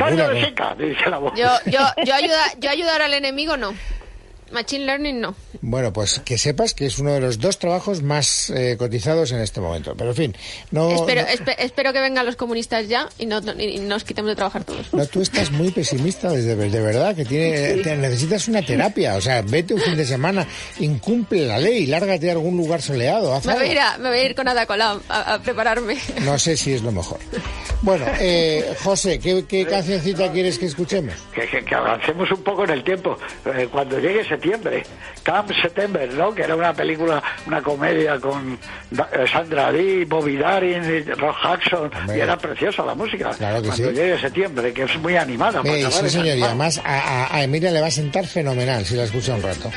Yo, yo, yo, ayuda, yo ayudar al enemigo no. Machine Learning no. Bueno, pues que sepas que es uno de los dos trabajos más eh, cotizados en este momento. Pero en fin, no... Espero, no... espe- espero que vengan los comunistas ya y, no, y nos quitemos de trabajar todos. No, tú estás muy pesimista, desde, de verdad, que tiene, sí. te, necesitas una terapia. O sea, vete un fin de semana, incumple la ley, lárgate a algún lugar soleado. Haz me, voy a ir a, me voy a ir con Ada Colau a, a prepararme. No sé si es lo mejor. Bueno, eh, José, ¿qué, qué cancioncita quieres que escuchemos? Que, que, que avancemos un poco en el tiempo. Eh, cuando llegue septiembre, Camp September, ¿no? Que era una película, una comedia con Sandra Dee, Bobby Darin, Rock Hudson, Hombre. y era preciosa la música. Claro que cuando sí. llegue septiembre, que es muy animada. Eh, sí, señor, y además a, a, a Emilia le va a sentar fenomenal si la escucha un rato.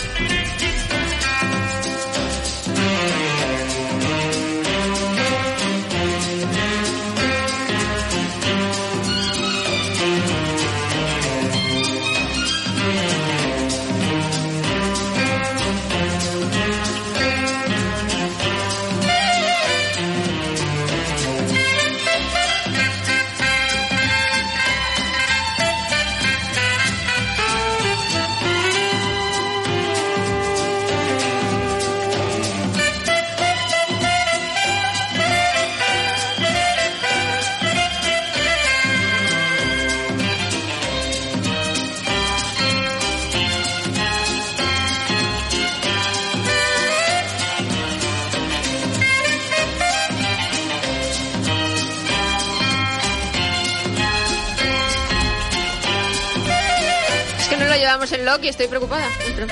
En Loki, estoy preocupada.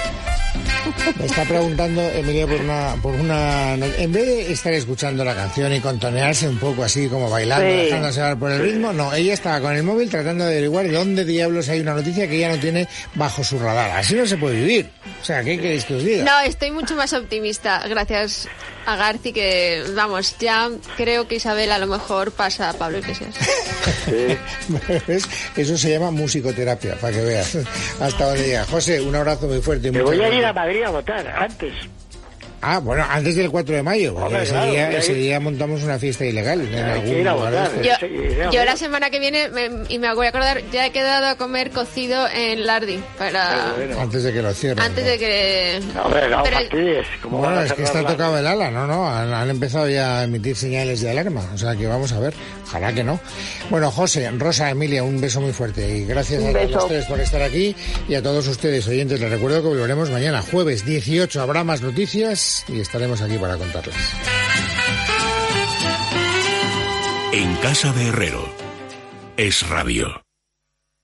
Me está preguntando Emilia por una, por una... En vez de estar escuchando la canción y contonearse un poco así como bailando, sí. dejándose llevar por el ritmo, no, ella estaba con el móvil tratando de averiguar de dónde diablos hay una noticia que ella no tiene bajo su radar. Así no se puede vivir. O sea, ¿qué queréis que os diga? No, estoy mucho más optimista, gracias a Garci, que, vamos, ya creo que Isabel a lo mejor pasa a Pablo Iglesias. Sí. Eso se llama musicoterapia, para que veas hasta donde llega. José, un abrazo muy fuerte. Me voy a ir a Madrid a votar antes. Ah, bueno, antes del cuatro de mayo. Hombre, ese, claro, día, ese día montamos una fiesta ilegal. En hay algún que ir a votar. Yo, sí, yo la semana que viene, me, y me voy a acordar, ya he quedado a comer cocido en Lardi. Para... Bueno. Antes de que lo cierren. Antes ¿no? de que... No, hombre, no, Pero... fastidies. Bueno, es que está tocado el ala, no, no. Han, han empezado ya a emitir señales de alarma. O sea que vamos a ver. Ojalá que no. Bueno, José, Rosa, Emilia, un beso muy fuerte. Y gracias a los tres por estar aquí. Y a todos ustedes, oyentes, les recuerdo que volveremos mañana, jueves dieciocho. Habrá más noticias y estaremos aquí para contarles. En casa de Herrero es radio.